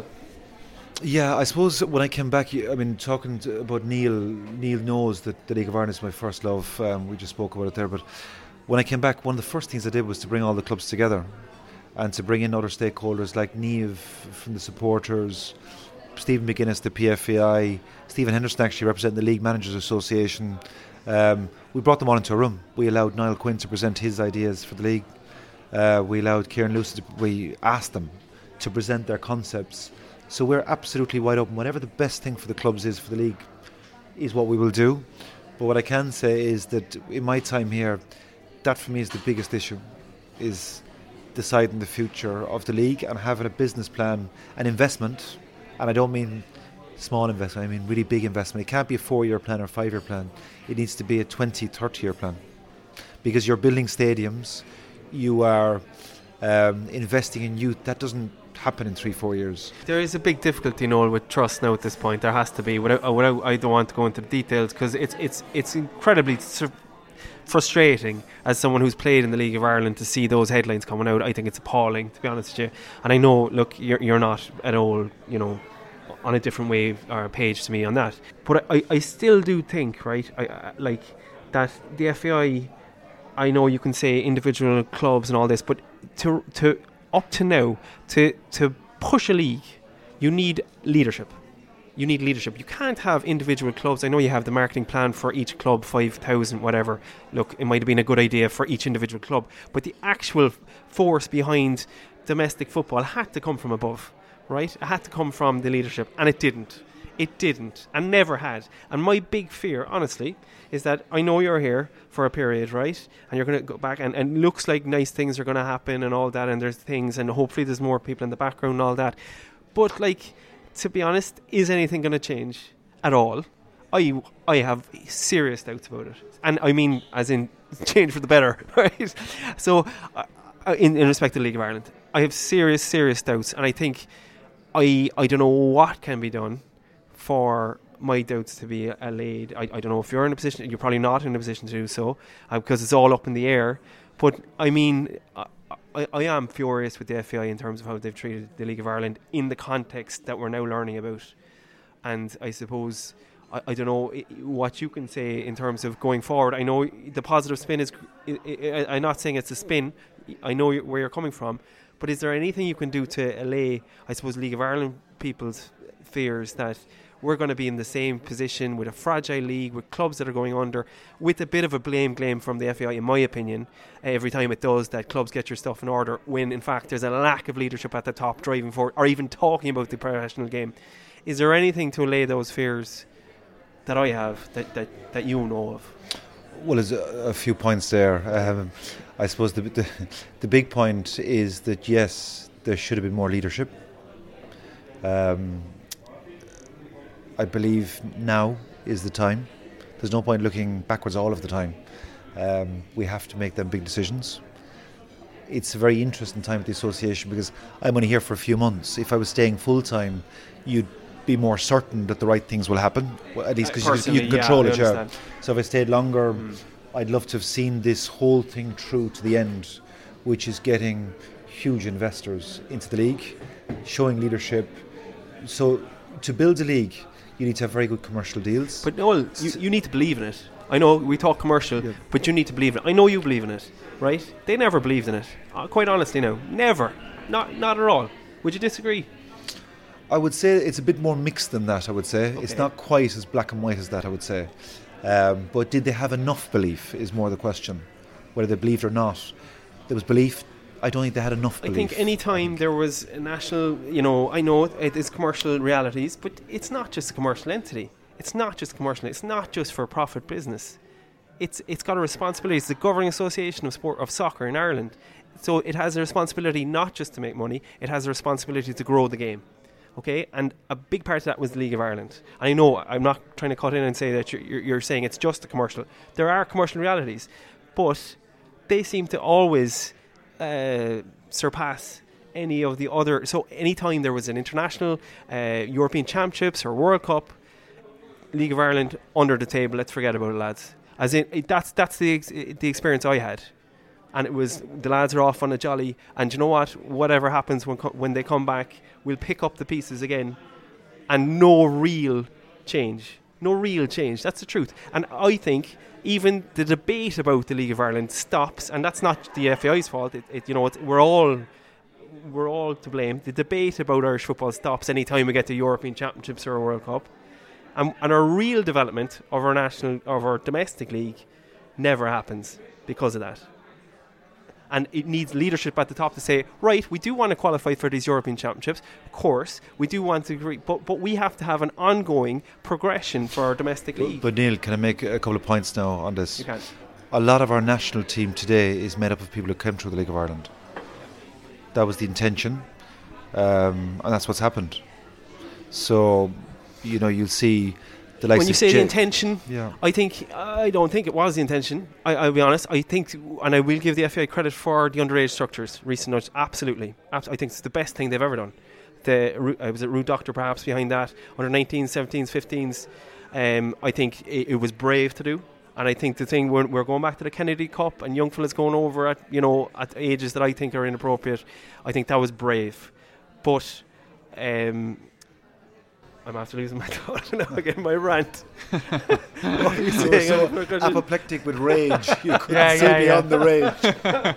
Yeah, I suppose when I came back, I mean, talking to, about Neil, Neil knows that the League of Ireland is my first love. Um, we just spoke about it there. But when I came back, one of the first things I did was to bring all the clubs together and to bring in other stakeholders like Niamh from the supporters, Stephen McGuinness, the P F A I, Stephen Henderson actually representing the League Managers Association. Um, we brought them all into a room. We allowed Niall Quinn to present his ideas for the league. Uh, we allowed Kieran Lucid, to, we asked them to present their concepts. So we're absolutely wide open. Whatever the best thing for the clubs is for the league is what we will do. But what I can say is that in my time here, that for me is the biggest issue, is deciding the future of the league and having a business plan, an investment. And I don't mean small investment, I mean really big investment. It can't be a four-year plan or five-year plan. It needs to be a twenty, thirty-year plan. Because you're building stadiums, you are um, investing in youth. That doesn't happen in three, four years. There is a big difficulty, Noel, with trust now at this point. There has to be. Without, uh, without I don't want to go into the details, because it's it's it's incredibly sur- frustrating as someone who's played in the League of Ireland to see those headlines coming out. I think it's appalling, to be honest with you. And I know, look, you're you're not at all, you know, on a different wave or page to me on that. But I, I still do think, right, I, I, like that the F A I, I know you can say individual clubs and all this, but to to up to now, to to push a league, you need leadership. You need leadership. You can't have individual clubs. I know you have the marketing plan for each club, five thousand, whatever. Look, it might have been a good idea for each individual club, but the actual force behind domestic football had to come from above, right? It had to come from the leadership, and it didn't. It didn't, and never had. And my big fear, honestly, is that I know you're here for a period, right? And you're going to go back, and, and it looks like nice things are going to happen and all that, and there's things, and hopefully there's more people in the background and all that. But, like, to be honest, is anything going to change at all? I I have serious doubts about it. And I mean, as in, change for the better, right? So, uh, in, in respect to the League of Ireland, I have serious, serious doubts, and I think I I don't know what can be done for my doubts to be allayed. I, I don't know if you're in a position, you're probably not in a position to do so, uh, because it's all up in the air. But I mean, I, I, I am furious with the F A I in terms of how they've treated the League of Ireland in the context that we're now learning about. And I suppose, I, I don't know what you can say in terms of going forward. I know the positive spin is, I, I, I'm not saying it's a spin, I know where you're coming from, but is there anything you can do to allay, I suppose, League of Ireland people's fears that we're going to be in the same position with a fragile league, with clubs that are going under, with a bit of a blame game from the F A I, in my opinion, every time it does that clubs get your stuff in order, when in fact there's a lack of leadership at the top driving forward, or even talking about the professional game. Is there anything to allay those fears that I have, that, that, that you know of? Well, there's a, a few points there. Um, I suppose the, the the big point is that, yes, there should have been more leadership. Um, I believe now is the time. There's no point looking backwards all of the time. Um, we have to make them big decisions. It's a very interesting time at the association because I'm only here for a few months. If I was staying full time, you'd be more certain that the right things will happen, well, at least because you, you can control yeah, it. Yeah. So if I stayed longer, mm. I'd love to have seen this whole thing through to the end, which is getting huge investors into the league, showing leadership. So to build a league, you need to have very good commercial deals. But Noel, you, you need to believe in it. I know we talk commercial, yeah. but you need to believe in it. I know you believe in it, right? They never believed in it. Uh, quite honestly now. Never. Not not at all. Would you disagree? I would say it's a bit more mixed than that, I would say. Okay. It's not quite as black and white as that, I would say. Um, but did they have enough belief is more the question. Whether they believed or not. There was belief. I don't think they had enough belief. I think any time there was a national, you know, I know it is commercial realities, but it's not just a commercial entity. It's not just commercial. It's not just for profit business. It's it's got a responsibility. It's the governing association of sport of soccer in Ireland. So it has a responsibility not just to make money. It has a responsibility to grow the game. Okay, and a big part of that was the League of Ireland. And I know I'm not trying to cut in and say that you're, you're, you're saying it's just a commercial. There are commercial realities, but they seem to always uh, surpass any of the other. So anytime there was an international, uh, European Championships or World Cup, League of Ireland under the table. Let's forget about it, lads. As in, it, that's that's the ex- the experience I had. And it was, the lads are off on a jolly, and you know what? Whatever happens when co- when they come back, we'll pick up the pieces again, and no real change, no real change. That's the truth. And I think even the debate about the League of Ireland stops, and that's not the F A I's fault. It, it, you know, it's, we're all we're all to blame. The debate about Irish football stops any time we get to European Championships or a World Cup, and, and our real development of our national, of our domestic league, never happens because of that. And it needs leadership at the top to say, right, we do want to qualify for these European Championships. Of course, we do want to agree. But, but we have to have an ongoing progression for our domestic league. But Neil, can I make a couple of points now on this? You can. A lot of our national team today is made up of people who came through the League of Ireland. That was the intention. Um, and that's what's happened. So, you know, you'll see... When you say J- the intention, yeah. I think I don't think it was the intention. I, I'll be honest. I think, and I will give the F A I credit for the underage structures, recent notes. Absolutely, Abs- I think it's the best thing they've ever done. The uh, was it Rude Doctor perhaps behind that under nineteens, seventeens, fifteens. Um, I think it, it was brave to do, and I think the thing we're, we're going back to the Kennedy Cup and young fellas going over at you know at ages that I think are inappropriate. I think that was brave, but. Um, I'm after losing my thought now again, my rant. What are you saying? So apoplectic with rage. You couldn't yeah, see yeah, beyond yeah. the rage.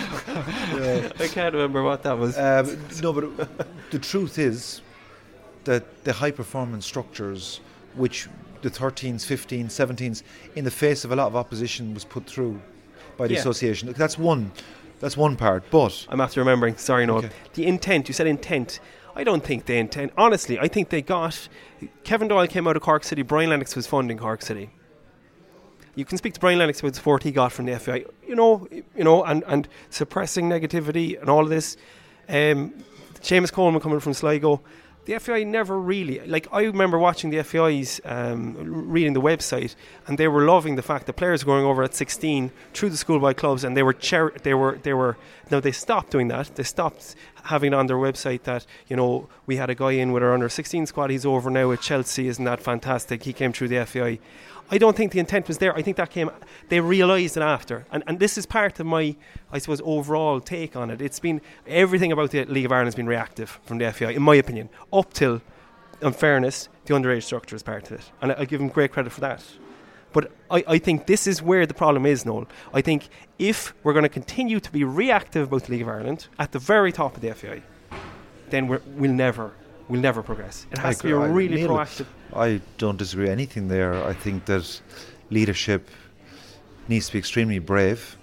yeah. I can't remember what that was. Um, no, but the truth is that the high performance structures, which the thirteens, fifteens, seventeens, in the face of a lot of opposition was put through by the yeah. association. That's one. That's one part, but I'm after remembering. Sorry, no. Okay. The intent. You said intent. I don't think they intend. Honestly, I think they got. Kevin Doyle came out of Cork City. Brian Lennox was funding Cork City. You can speak to Brian Lennox about the support he got from the F A I. You know, you know, and, and suppressing negativity and all of this. Um, Seamus Coleman coming from Sligo. The F A I never really, like, I remember watching the F A I's, um, reading the website, and they were loving the fact that players were going over at sixteen through the schoolboy clubs, and they were, cher- they were, they were, now they stopped doing that. They stopped having on their website that, you know, we had a guy in with our under sixteen squad, he's over now at Chelsea, isn't that fantastic? He came through the F A I. I don't think the intent was there. I think that came, they realised it after. And and this is part of my, I suppose, overall take on it. It's been, everything about the League of Ireland has been reactive from the F A I, in my opinion. Up till, in fairness, the underage structure is part of it. And I, I give them great credit for that. But I, I think this is where the problem is, Noel. I think if we're going to continue to be reactive about the League of Ireland, at the very top of the F A I, then we're, we'll never, we'll never progress. It has to be a really proactive. I don't disagree anything there. I think that leadership needs to be extremely brave.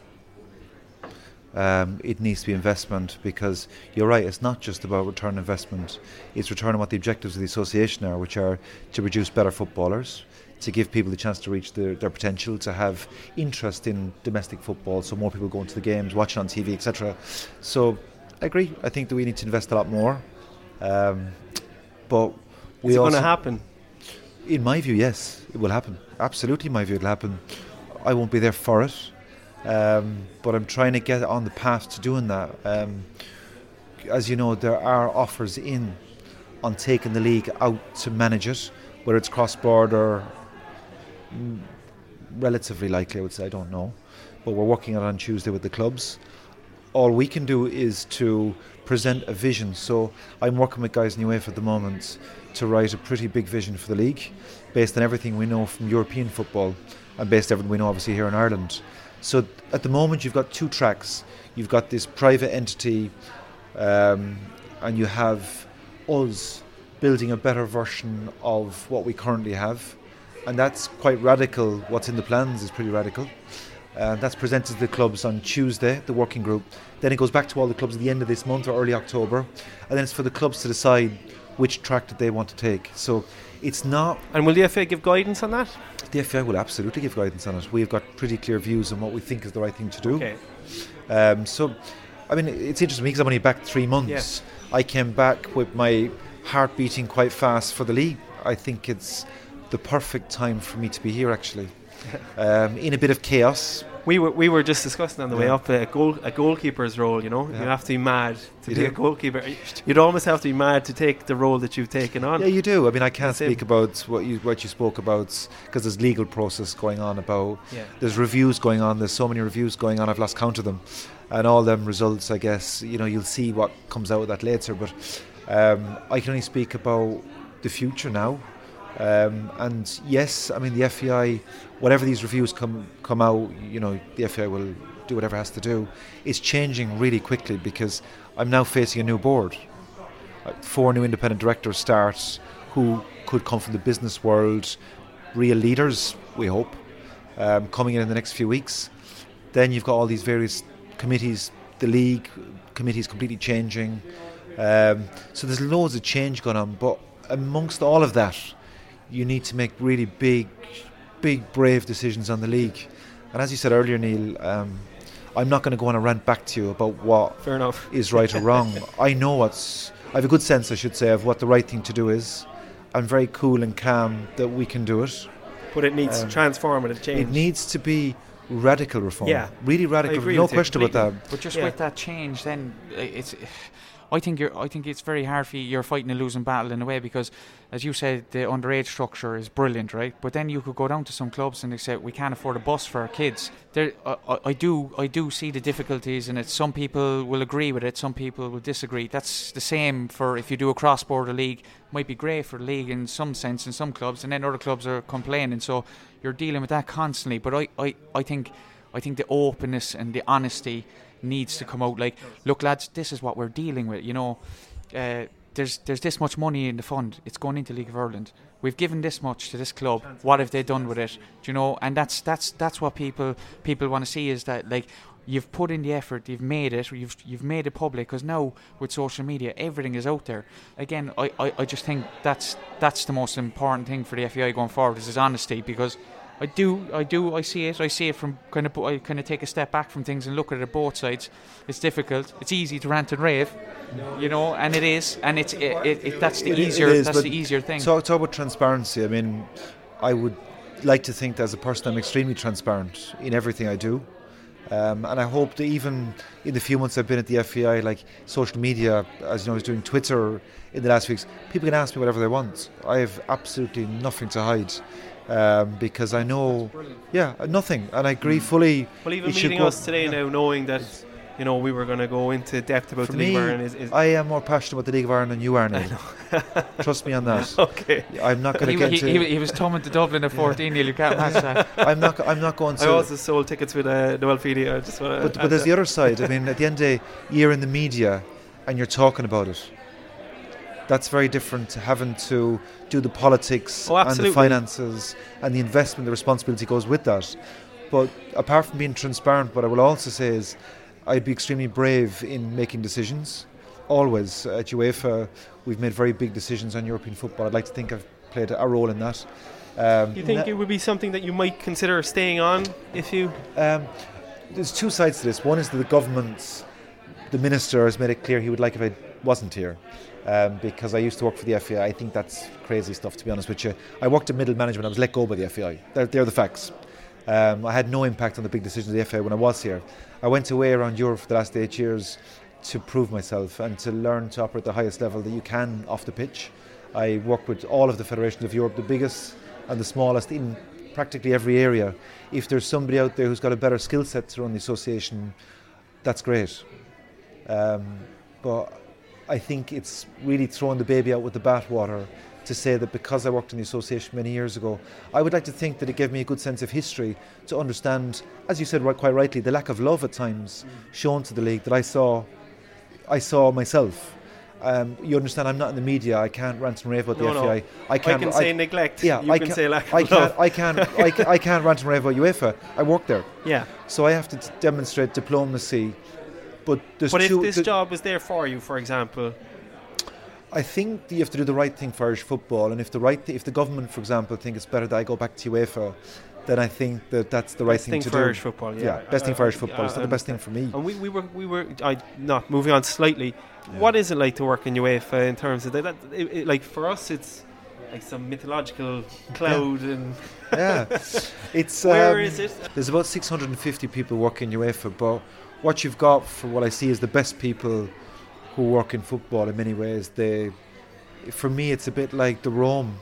Um, it needs to be investment, because you're right, it's not just about return on investment. It's return on what the objectives of the association are, which are to produce better footballers, to give people the chance to reach their, their potential, to have interest in domestic football, so more people going to the games, watching on T V, et cetera. So I agree. I think that we need to invest a lot more. Um, but we Is it also, going to happen? In my view, yes, it will happen. Absolutely, in my view, it will happen. I won't be there for it, um, but I'm trying to get on the path to doing that. Um, as you know, there are offers in on taking the league out to manage it, whether it's cross-border, mm, relatively likely, I would say, I don't know. But we're working on it on Tuesday with the clubs. All we can do is to present a vision. So I'm working with guys in UEFA at the moment to write a pretty big vision for the league, based on everything we know from European football and based on everything we know obviously here in Ireland. So at the moment you've got two tracks. You've got this private entity, um, and you have us building a better version of what we currently have, and that's quite radical. What's in the plans is pretty radical. Uh, that's presented to the clubs on Tuesday, the working group. Then it goes back to all the clubs at the end of this month or early October, and then it's for the clubs to decide which track that they want to take. So it's not... And will the F A give guidance on that? The F A will absolutely give guidance on it. We've got pretty clear views on what we think is the right thing to do. Okay. Um, so, I mean, it's interesting because I'm only back three months. Yes. I came back with my heart beating quite fast for the league. I think it's the perfect time for me to be here, actually. Um, in a bit of chaos. We were we were just discussing on the way Yeah. up a goal a goalkeeper's role. You know, Yeah. you have to be mad to You be do. a goalkeeper. You'd almost have to be mad to take the role that you've taken on. Yeah, you do. I mean, I can't That's speak it. about what you what you spoke about because there's legal process going on about. Yeah. There's reviews going on. There's so many reviews going on. I've lost count of them, and all them results. I guess you know you'll see what comes out of that later. But um, I can only speak about the future now. Um, and yes, I mean the F A I, whatever these reviews come come out, you know, the F A I will do whatever it has to do. It's changing really quickly because I'm now facing a new board. Uh, Four new independent directors start who could come from the business world, real leaders, we hope, um, coming in in the next few weeks. Then you've got all these various committees, the league committees completely changing. Um, so there's loads of change going on, but amongst all of that, you need to make really big, big, brave decisions on the league. And as you said earlier, Neil, um, I'm not going to go on a rant back to you about what Fair enough. is right or wrong. I know what's... I have a good sense, I should say, of what the right thing to do is. I'm very cool and calm that we can do it. But it needs Um, transformative change. It needs to be radical reform. Yeah. Really radical. I agree No with you question about completely. that. But just Yeah. with that change, then uh, it's. I think you're. I think it's very hard for you. You're fighting a losing battle in a way because, as you said, the underage structure is brilliant, right? But then you could go down to some clubs and they say we can't afford a bus for our kids. There, I, I, I do. I do see the difficulties in it. Some people will agree with it. Some people will disagree. That's the same for if you do a cross-border league. Might be great for the league in some sense in some clubs, and then other clubs are complaining. So you're dealing with that constantly. But I, I, I think, I think the openness and the honesty needs to come out. Like, look, lads, this is what we're dealing with. You know, uh, there's there's this much money in the fund. It's going into League of Ireland. We've given this much to this club. What have they done with it? Do you know? And that's that's that's what people people want to see is that, like, you've put in the effort, you've made it, you've you've made it public, because now with social media everything is out there. Again, I, I, I just think that's that's the most important thing for the F A I going forward, is his honesty, because I do I do I see it I see it from kind of I kind of take a step back from things and look at it both sides. It's difficult, it's easy to rant and rave, you know, and it is, and it's it, it, it that's the It- easier it is, that's but the easier thing. Talk, talk about transparency. I mean, I would like to think that as a person I'm extremely transparent in everything I do. Um, and I hope that even in the few months I've been at the F A I, like social media, as you know, I was doing Twitter in the last weeks, people can ask me whatever they want. I have absolutely nothing to hide, um, because I know, yeah, nothing. And I agree fully. Well, even it should meeting go- us today yeah. now, knowing that, you know, we were going to go into depth about For the League me, of Ireland is, is I am more passionate about the League of Ireland than you are, Neil. Trust me on that. okay. I'm not going he, to get he, into. he, he was coming to Dublin at fourteen, Neil, you can't match that. I'm not. I'm not going to. I also sold tickets with uh, Noel Feedy. I just want But, but there's the other side. I mean, at the end of the day, you're in the media and you're talking about it. That's very different to having to do the politics Oh, and the absolutely. finances and the investment, the responsibility goes with that. But apart from being transparent, what I will also say is I'd be extremely brave in making decisions. Always. At UEFA, we've made very big decisions on European football. I'd like to think I've played a role in that. Um, you think na- it would be something that you might consider staying on if you... Um, there's two sides to this. One is that the government, the minister has made it clear he would like if I wasn't here, um, because I used to work for the F A I. I think that's crazy stuff, to be honest with you. I worked in middle management. I was let go by the F A I. They're, they're the facts. Um, I had no impact on the big decisions of the F A I when I was here. I went away around Europe for the last eight years to prove myself and to learn to operate at the highest level that you can off the pitch. I worked with all of the federations of Europe, the biggest and the smallest, in practically every area. If there's somebody out there who's got a better skill set to run the association, that's great. Um, but I think it's really throwing the baby out with the bathwater to say that because I worked in the association many years ago, I would like to think that it gave me a good sense of history to understand, as you said right, quite rightly, the lack of love at times shown to the league that I saw, I saw myself. Um, you understand, I'm not in the media. I can't rant and rave about No, the no. F A I. I can't. I can say neglect. Yeah, you I can can't, say lack of I can't. love. I can't. I can't. I can't rant and rave about UEFA. I work there, Yeah. so I have to t- demonstrate diplomacy. But there's But if two. this th- job was there for you, for example, I think that you have to do the right thing for Irish football, and if the right, th- if the government, for example, think it's better that I go back to UEFA, then I think that that's the right best thing, thing to for do. Irish football. Yeah, Yeah, best thing for Irish Uh, football. It's uh, not the best thing for me. And we, we were we were I not moving on slightly. What is it like to work in UEFA in terms of that? that it, it, like for us, it's like some mythological cloud, and Yeah, it's. where um, is it? There's about six hundred fifty people working in UEFA, but what you've got, for what I see, is the best people who work in football in many ways. They, for me, it's a bit like the Rome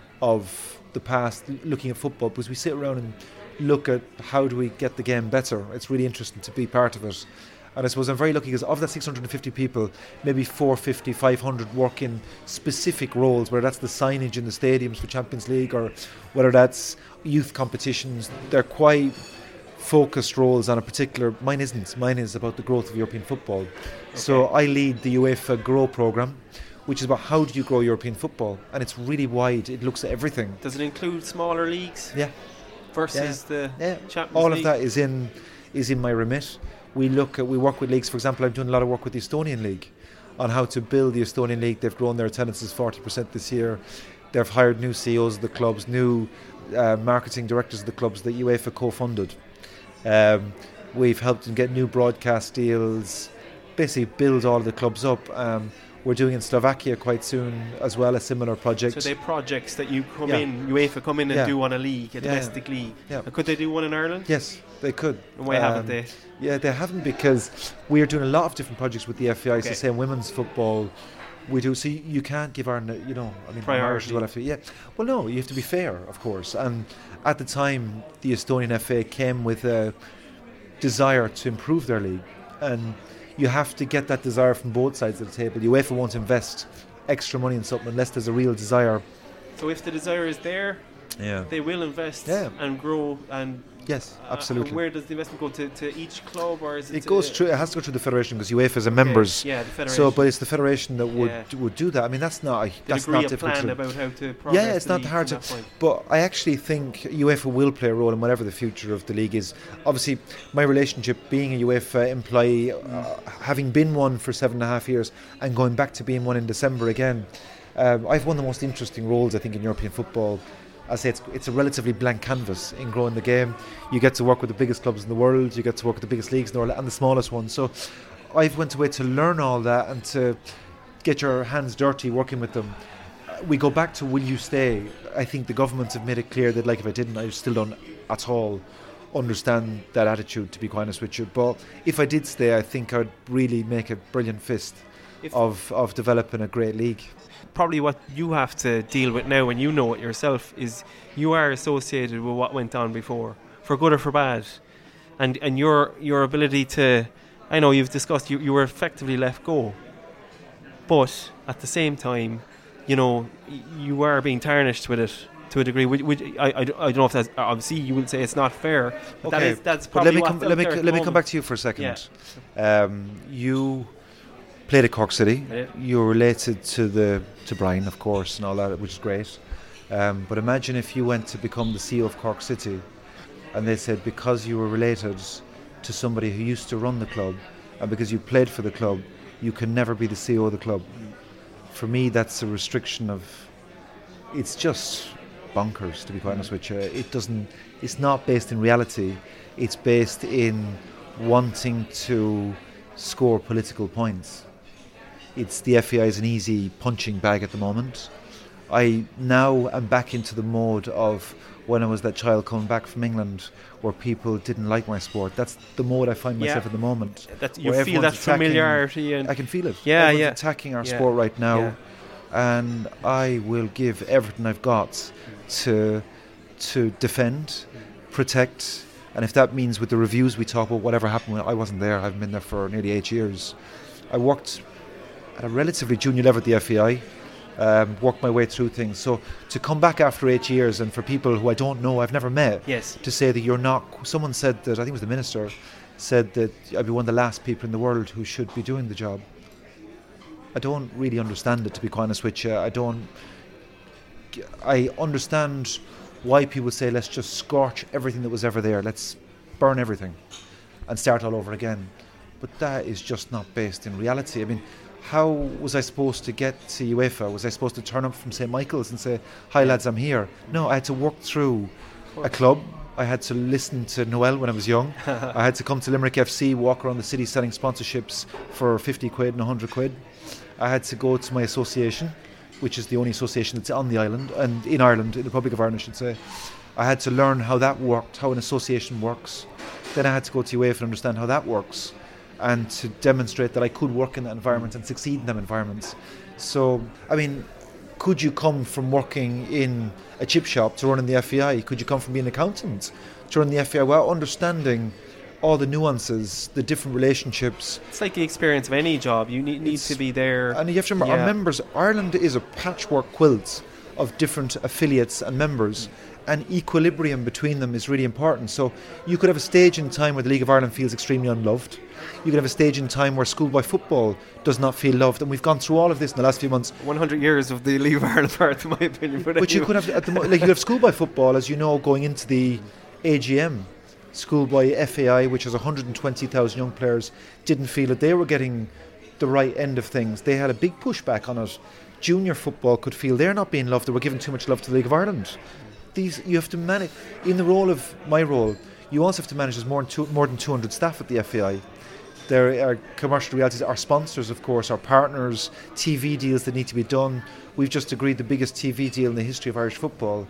of the past, l- looking at football, because we sit around and look at how do we get the game better. It's really interesting to be part of it. And I suppose I'm very lucky because of that six hundred fifty people, maybe four hundred fifty, five hundred work in specific roles, whether that's the signage in the stadiums for Champions League or whether that's youth competitions. They're quite focused roles on a particular. Mine isn't. Mine is about the growth of European football. So I lead the UEFA Grow programme, which is about how do you grow European football, and it's really wide. It looks at everything. Does it include smaller leagues Yeah, versus the yeah. Champions All League? of that is in is in my remit. We look at, we work with leagues. For example, I'm doing a lot of work with the Estonian League on how to build the Estonian League. They've grown their attendances forty percent this year. They've hired new C E Os of the clubs, new uh, marketing directors of the clubs that UEFA co-funded. Um, we've helped them get new broadcast deals, basically build all the clubs up. Um, we're doing in Slovakia quite soon as well, a similar project. So they projects that you come Yeah. in, UEFA come in and Yeah. do on a league, a Yeah, domestic league. yeah. And could they do one in Ireland? Yes, they could. And why haven't Um, they? Yeah, they haven't, because we are doing a lot of different projects with the F A I. It's Okay. the same women's football. We do. So you you can't give our, you know, I mean, I'm Irish as well, F A I. Yeah. Well, no, you have to be fair, of course. And at the time, the Estonian F A came with a desire to improve their league, and you have to get that desire from both sides of the table. UEFA won't invest extra money in something unless there's a real desire. So if the desire is there, Yeah. they will invest Yeah. and grow and Yes, Uh, absolutely. and where does the investment go to, to each club, or is it? It goes to, through. It has to go through the federation because UEFA is a okay, members. Yeah, the federation. So, but it's the federation that would Yeah. would do that. I mean, that's not. A, They'll that's agree not a difficult. plan to- about how to progress Yeah, it's the not league hard from to. that point. But I actually think UEFA will play a role in whatever the future of the league is. Obviously, my relationship being a UEFA employee, uh, having been one for seven and a half years, and going back to being one in December again, um, I've one of the most interesting roles I think in European football. I say it's it's a relatively blank canvas in growing the game. You get to work with the biggest clubs in the world. You get to work with the biggest leagues in the world and the smallest ones. So, I've went away to learn all that and to get your hands dirty working with them. We go back to will you stay? I think the governments have made it clear that, like, if I didn't, I still don't at all understand that attitude, to be quite honest with you. But if I did stay, I think I'd really make a brilliant fist If- of, of developing a great league. Probably what you have to deal with now, and you know it yourself, is you are associated with what went on before, for good or for bad, and and your your ability to, I know you've discussed you, you were effectively let go, but at the same time, you know, y- you are being tarnished with it to a degree. Which, which I, I, don't- I don't know if that's, obviously you would say it's not fair, but that Okay, is that's But probably let me what's come. out Let me there c- at let the me come moment. back to you for a second. Um, you played at Cork City. Yeah. You're related to the to Brian, of course, and all that, which is great. Um, but imagine if you went to become the C E O of Cork City, and they said because you were related to somebody who used to run the club, and because you played for the club, you can never be the C E O of the club. For me, that's a restriction of. It's just bonkers, to be quite honest with you. It doesn't. It's not based in reality. It's based in wanting to score political points. It's the F A I is an easy punching bag at the moment. I now am back into the mode of when I was that child coming back from England, where people didn't like my sport. That's the mode I find myself Yeah. at the moment. That you where feel that everyone's attacking- familiarity, and I can feel it. Yeah, Everyone's yeah. attacking our Yeah. sport right now, Yeah. and I will give everything I've got to to defend, protect, and if that means with the reviews we talk about whatever happened, when I wasn't there. I've been there for nearly eight years. I worked at a relatively junior level at the F A I. Um, worked my way through things. So to come back after eight years, and for people who I don't know, I've never met, yes, to say that you're not. Someone said that, I think it was the minister, said that I'd be one of the last people in the world who should be doing the job. I don't really understand it, to be quite honest with you. I don't. I understand why people say let's just scorch everything that was ever there. Let's burn everything and start all over again. But that is just not based in reality. I mean, how was I supposed to get to UEFA? Was I supposed to turn up from Saint Michael's and say, "Hi lads, I'm here"? No, I had to work through a club. I had to listen to Noel when I was young. I had to come to Limerick F C, walk around the city selling sponsorships for fifty quid and one hundred quid. I had to go to my association, which is the only association that's on the island, and in Ireland, in the Republic of Ireland, I should say. I had to learn how that worked, how an association works. Then I had to go to UEFA and understand how that works, and to demonstrate that I could work in that environment and succeed in that environment. So, I mean, could you come from working in a chip shop to running the F A I? Could you come from being an accountant to run the F A I without understanding all the nuances, the different relationships? it's like the experience of any job. You need, need It's- to be there. And you have to remember, Yeah. our members, Ireland is a patchwork quilt of different affiliates and members, and equilibrium between them is really important. So you could have a stage in time where the League of Ireland feels extremely unloved. You could have a stage in time where schoolboy football does not feel loved, and we've gone through all of this in the last few months. one hundred years of the League of Ireland part, in my opinion. But, But you anyway. could have, at the mo- like you have schoolboy football, as you know, going into the A G M. Schoolboy F A I, which has one hundred twenty thousand young players, didn't feel that they were getting the right end of things. They had a big pushback on it. Junior football could feel they're not being loved, they were giving too much love to the League of Ireland. These you have to manage. In the role of my role, you also have to manage. There's more than, two, more than two hundred staff at the F A I. There are commercial realities, our sponsors, of course, our partners, T V deals that need to be done. We've just agreed the biggest T V deal in the history of Irish football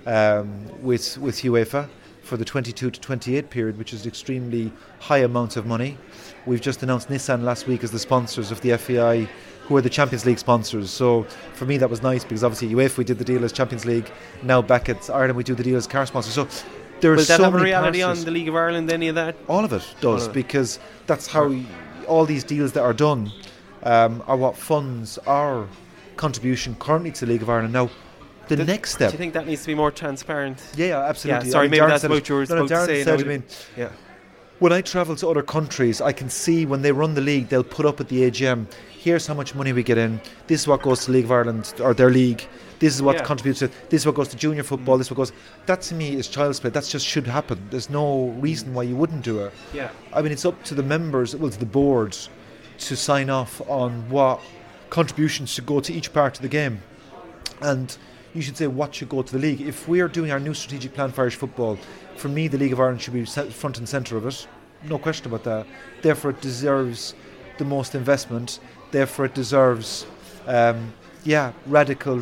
um, with with UEFA for the twenty-two to twenty-eight period, which is an extremely high amount of money. We've just announced Nissan last week as the sponsors of the F A I, who are the Champions League sponsors. So for me that was nice, because obviously UEFA we did the deal as Champions League. Now back at Ireland we do the deal as car sponsors. So there are Will that so have a many reality parts. on the League of Ireland, any of that? All of it does, of it. because that's how y- all these deals that are done um, are what funds our contribution currently to the League of Ireland. Now, the Th- next step. Do you think that needs to be more transparent? Yeah, yeah, absolutely. Yeah, sorry, I mean, maybe Darren that's said what it- you were no, no, about to Darren say. said, now. I mean, Yeah. when I travel to other countries, I can see when they run the league, they'll put up at the A G M, here's how much money we get in, this is what goes to League of Ireland, or their league, this is what Yeah. contributes to, this is what goes to junior football, mm. this is what goes... That to me is child's play. That just should happen. There's no reason why you wouldn't do it. Yeah. I mean, it's up to the members, well, to the board, to sign off on what contributions should go to each part of the game. And you should say what should go to the league. If we are doing our new strategic plan for Irish football, for me, the League of Ireland should be front and centre of it. No question about that. Therefore, it deserves the most investment. Therefore, it deserves, um, yeah, radical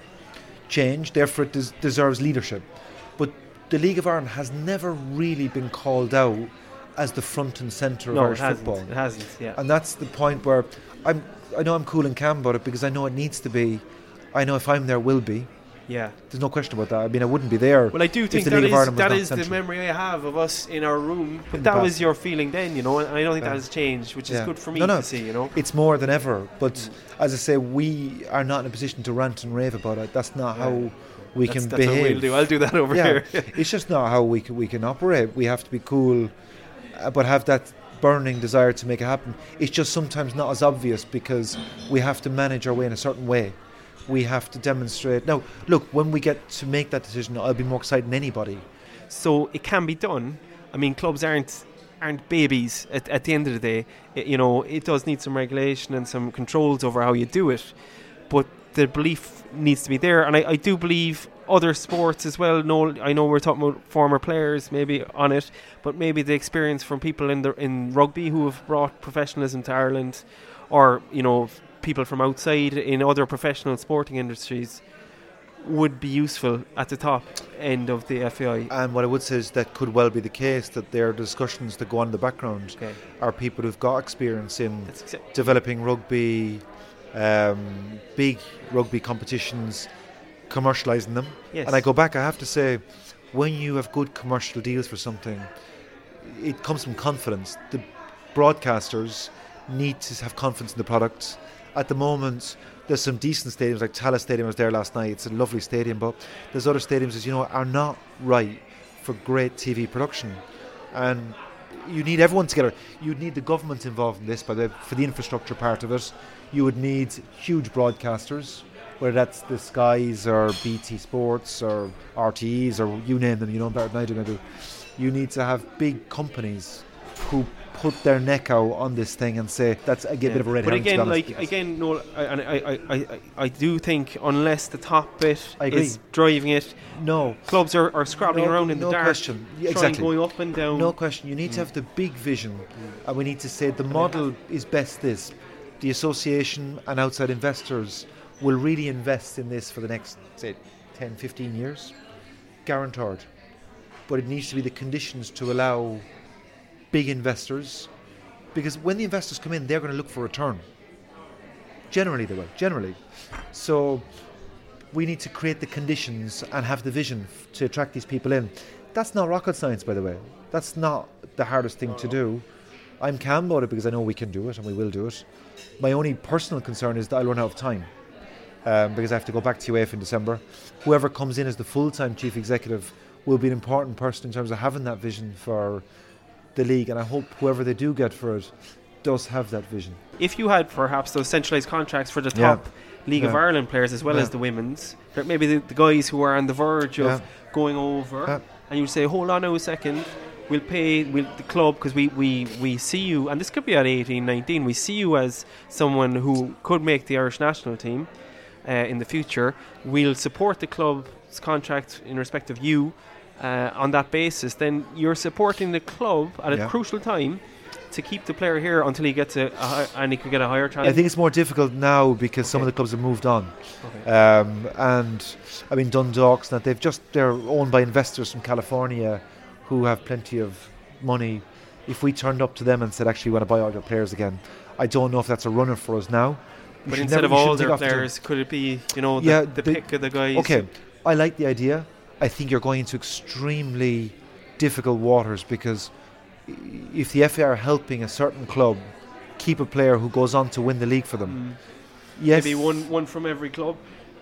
change. Therefore, it des- deserves leadership. But the League of Ireland has never really been called out as the front and centre of No, Irish it hasn't. football. It hasn't, yeah. And that's the point where I'm. I know I'm cool and calm about it because I know it needs to be. I know if I'm there, will be. Yeah. There's no question about that. I mean, I wouldn't be there. Well, I do think the that League is, of Ireland was that not is the central. memory I have of us in our room. But In that the was past. your feeling then, you know, and I don't think Yeah. that has changed, which is Yeah. good for me No, no. to see, you know. It's more than ever. But as I say, we are not in a position to rant and rave about it. That's not Yeah. how we that's, can that's behave. what we'll do. I'll do that over yeah, here. it's just not how we can, we can operate. We have to be cool, uh, but have that burning desire to make it happen. It's just sometimes not as obvious because we have to manage our way in a certain way. We have to demonstrate. Now, look, when we get to make that decision, I'll be more excited than anybody. So it can be done. I mean, clubs aren't aren't babies at, at the end of the day. It, you know, it does need some regulation and some controls over how you do it, but the belief needs to be there. And I, I do believe other sports as well. No, I know we're talking about former players maybe on it, but maybe the experience from people in the in rugby who have brought professionalism to Ireland, or you know, people from outside in other professional sporting industries would be useful at the top end of the F A I. And what I would say is that could well be the case, that there are discussions that go on in the background Okay. are people who've got experience in That's exa- developing rugby, um, big rugby competitions, commercialising them. Yes. And I go back, I have to say, when you have good commercial deals for something, it comes from confidence. The broadcasters need to have confidence in the product. At the moment, there's some decent stadiums, like Tallaght Stadium was there last night. It's a lovely stadium, but there's other stadiums that, you know, are not right for great T V production. And you need everyone together. You'd need the government involved in this, by the way, for the infrastructure part of it. You would need huge broadcasters, whether that's the Skies or B T Sports or R T Es or you name them, you know better than I do. I do. You need to have big companies who put their neck out on this thing and say that's a Yeah. bit of a red But herring, to be again, honest, like because- again, no, I, and I, I, I, I, I do think unless the top bit I agree. is driving it, no, clubs are, are scrabbling No- around in no the dark, question. Yeah, trying exactly. going up and down. no question. You need to have the big vision, and we need to say the model is best this. The association and outside investors will really invest in this for the next, say, ten, fifteen years, guaranteed. But it needs to be the conditions to allow big investors, because when the investors come in, they're going to look for return. Generally, they will. Generally, so we need to create the conditions and have the vision f- to attract these people in. That's not rocket science, by the way. That's not the hardest thing to do. I'm calm about it because I know we can do it and we will do it. My only personal concern is that I'll run out of time, um, because I have to go back to UEFA in December. Whoever comes in as the full-time chief executive will be an important person in terms of having that vision for the league, and I hope whoever they do get for it does have that vision. If you had perhaps those centralised contracts for the Yeah. top League of Yeah. Ireland players as well Yeah. as the women's, there maybe the, the guys who are on the verge of Yeah. going over, Yeah. and you say, hold on now a second, we'll pay we'll, the club, because we, we, we see you, and this could be at eighteen, nineteen, we see you as someone who could make the Irish national team uh, in the future. We'll support the club's contract in respect of you uh, on that basis. Then you're supporting the club at a Yeah. crucial time to keep the player here until he gets a, a hi- and he could get a higher chance. I think it's more difficult now because some of Okay. the clubs have moved on. Okay. Um, and I mean Dundalk's that they've just they're owned by investors from California who have plenty of money. If we turned up to them and said, actually, we want to buy all your players again, I don't know if that's a runner for us now. You But should instead never- of you all shouldn't their take off the- players, could it be, you know, the, Yeah, the the- pick of the guys? Okay, I like the idea. I think you're going into extremely difficult waters because i- if the F A are helping a certain club keep a player who goes on to win the league for them, Mm. yes, Maybe one one from every club.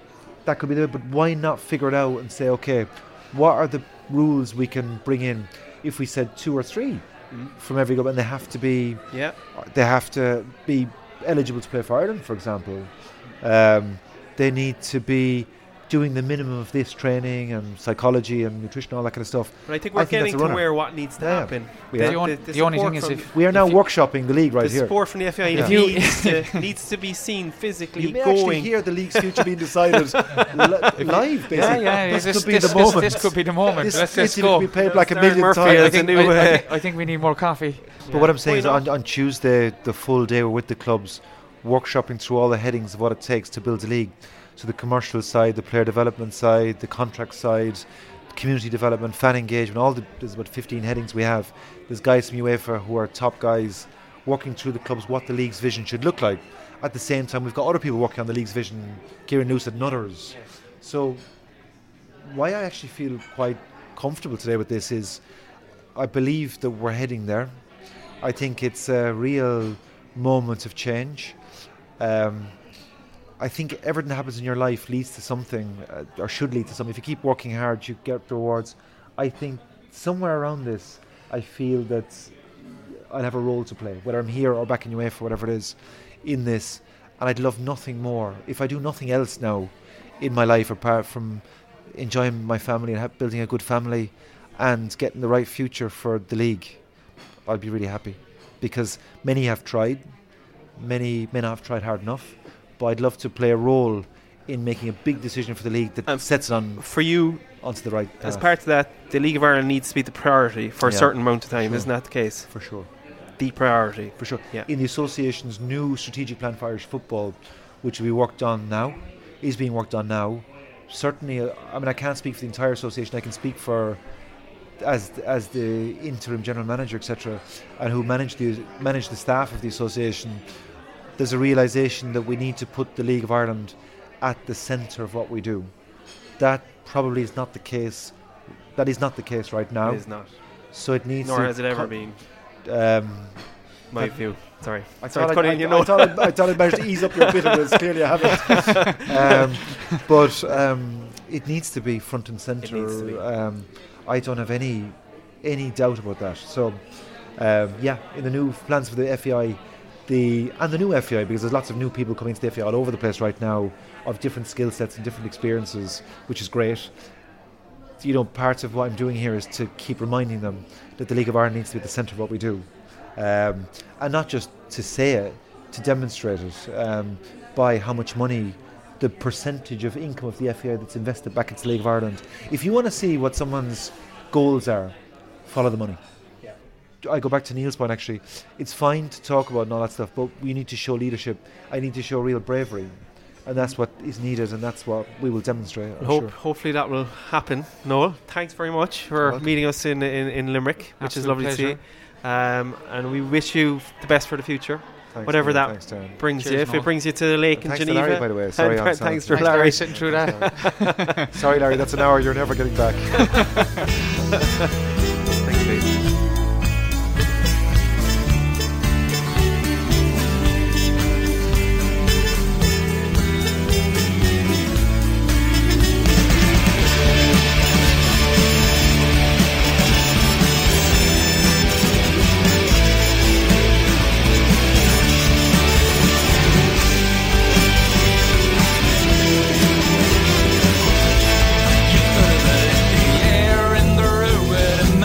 that could be the way. But why not figure it out and say, okay, what are the rules we can bring in? If we said two or three mm. from every club, and they have to be, yeah, they have to be eligible to play for Ireland, for example. Um, they need to be doing the minimum of this training and psychology and nutrition, all that kind of stuff. But I think we're I getting think to where what needs to yeah. happen. The, the, on, the, the only thing is if we are now workshopping the league right the here. The support from the F A I yeah. needs, to, needs to be seen physically you may going. actually hear the league's future being decided li- live, basically. Yeah, yeah. This, this, could be this, the moment. This, this could be the moment. This, Let's this just go. Be paid like a million Murphy times. I think, I, I, think, I think we need more coffee. But yeah. what I'm saying is, on, on Tuesday, the full day we're with the clubs, workshopping through all the headings of what it takes to build a league. So the commercial side, the player development side, the contract side, community development, fan engagement, all the, there's about fifteen headings we have. There's guys from UEFA who are top guys working through the clubs what the league's vision should look like. At the same time, we've got other people working on the league's vision, Kieran Newsett and others. Yes. So why I actually feel quite comfortable today with this is I believe that we're heading there. I think it's a real moment of change. Um, I think everything that happens in your life leads to something, uh, or should lead to something. If you keep working hard, you get rewards. I think somewhere around this, I feel that I'll have a role to play, whether I'm here or back in UEFA, whatever it is, in this. And I'd love nothing more. If I do nothing else now in my life, apart from enjoying my family and ha- building a good family and getting the right future for the league, I'll be really happy. Because many have tried, many may not have tried hard enough. But I'd love to play a role in making a big decision for the league that um, sets it on for you onto the right path. As part of that, the League of Ireland needs to be the priority for yeah. a certain amount of time, sure. isn't that the case? For sure. The priority. For sure. Yeah. In the association's new strategic plan for Irish football, which will be worked on now, is being worked on now, certainly, uh, I mean, I can't speak for the entire association, I can speak for as as the interim general manager, et cetera, and who manage the manage the staff of the association. There's a realisation that we need to put the League of Ireland at the centre of what we do. That probably is not the case. That is not the case right now. It is not. So it needs. Nor to has it ever co- been. Um, my view. Sorry. I Sorry thought I, I, you I, know. I thought I'd, I thought I'd managed to ease up your bitterness. Clearly, I haven't. um, but um, it needs to be front and centre. It needs to be. Um, I don't have any any doubt about that. So, um, yeah, in the new plans for the F A I. The and the new F A I, because there's lots of new people coming to the F A I all over the place right now, of different skill sets and different experiences, which is great. You know, part of what I'm doing here is to keep reminding them that the League of Ireland needs to be at the centre of what we do, um, and not just to say it, to demonstrate it um, by how much money, the percentage of income of the F A I that's invested back into the League of Ireland. If you want to see what someone's goals are, follow the money. I go back to Neil's point, actually. It's fine to talk about and all that stuff, but we need to show leadership. I need to show real bravery. And that's what is needed, and that's what we will demonstrate. I'm Hope, sure. Hopefully that will happen. Noel, thanks very much for meeting us in, in, in Limerick, which Absolute is lovely pleasure. to see. Um, and we wish you the best for the future. Thanks, whatever Darren. that Thanks, brings Cheers, you. If Noel. it brings you to the lake and in thanks Geneva. to Larry, by the way. Sorry, and I'm thanks sorry. for Larry. Larry. sitting through that. Sorry, Larry, that's an hour you're never getting back. Thanks, Dave. Air in the room.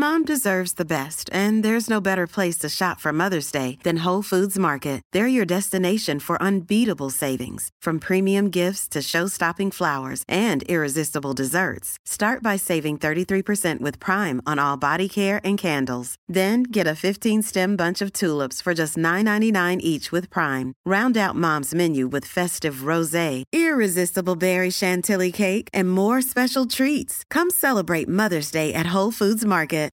Mom deserves the best, and there's no better place to shop for Mother's Day than Whole Foods Market. They're your destination for unbeatable savings, from premium gifts to show-stopping flowers and irresistible desserts. Start by saving thirty-three percent with Prime on all body care and candles. Then get a fifteen-stem bunch of tulips for just nine ninety-nine each with Prime. Round out Mom's menu with festive rosé, irresistible berry chantilly cake, and more special treats. Come celebrate Mother's Day at Whole Foods Market.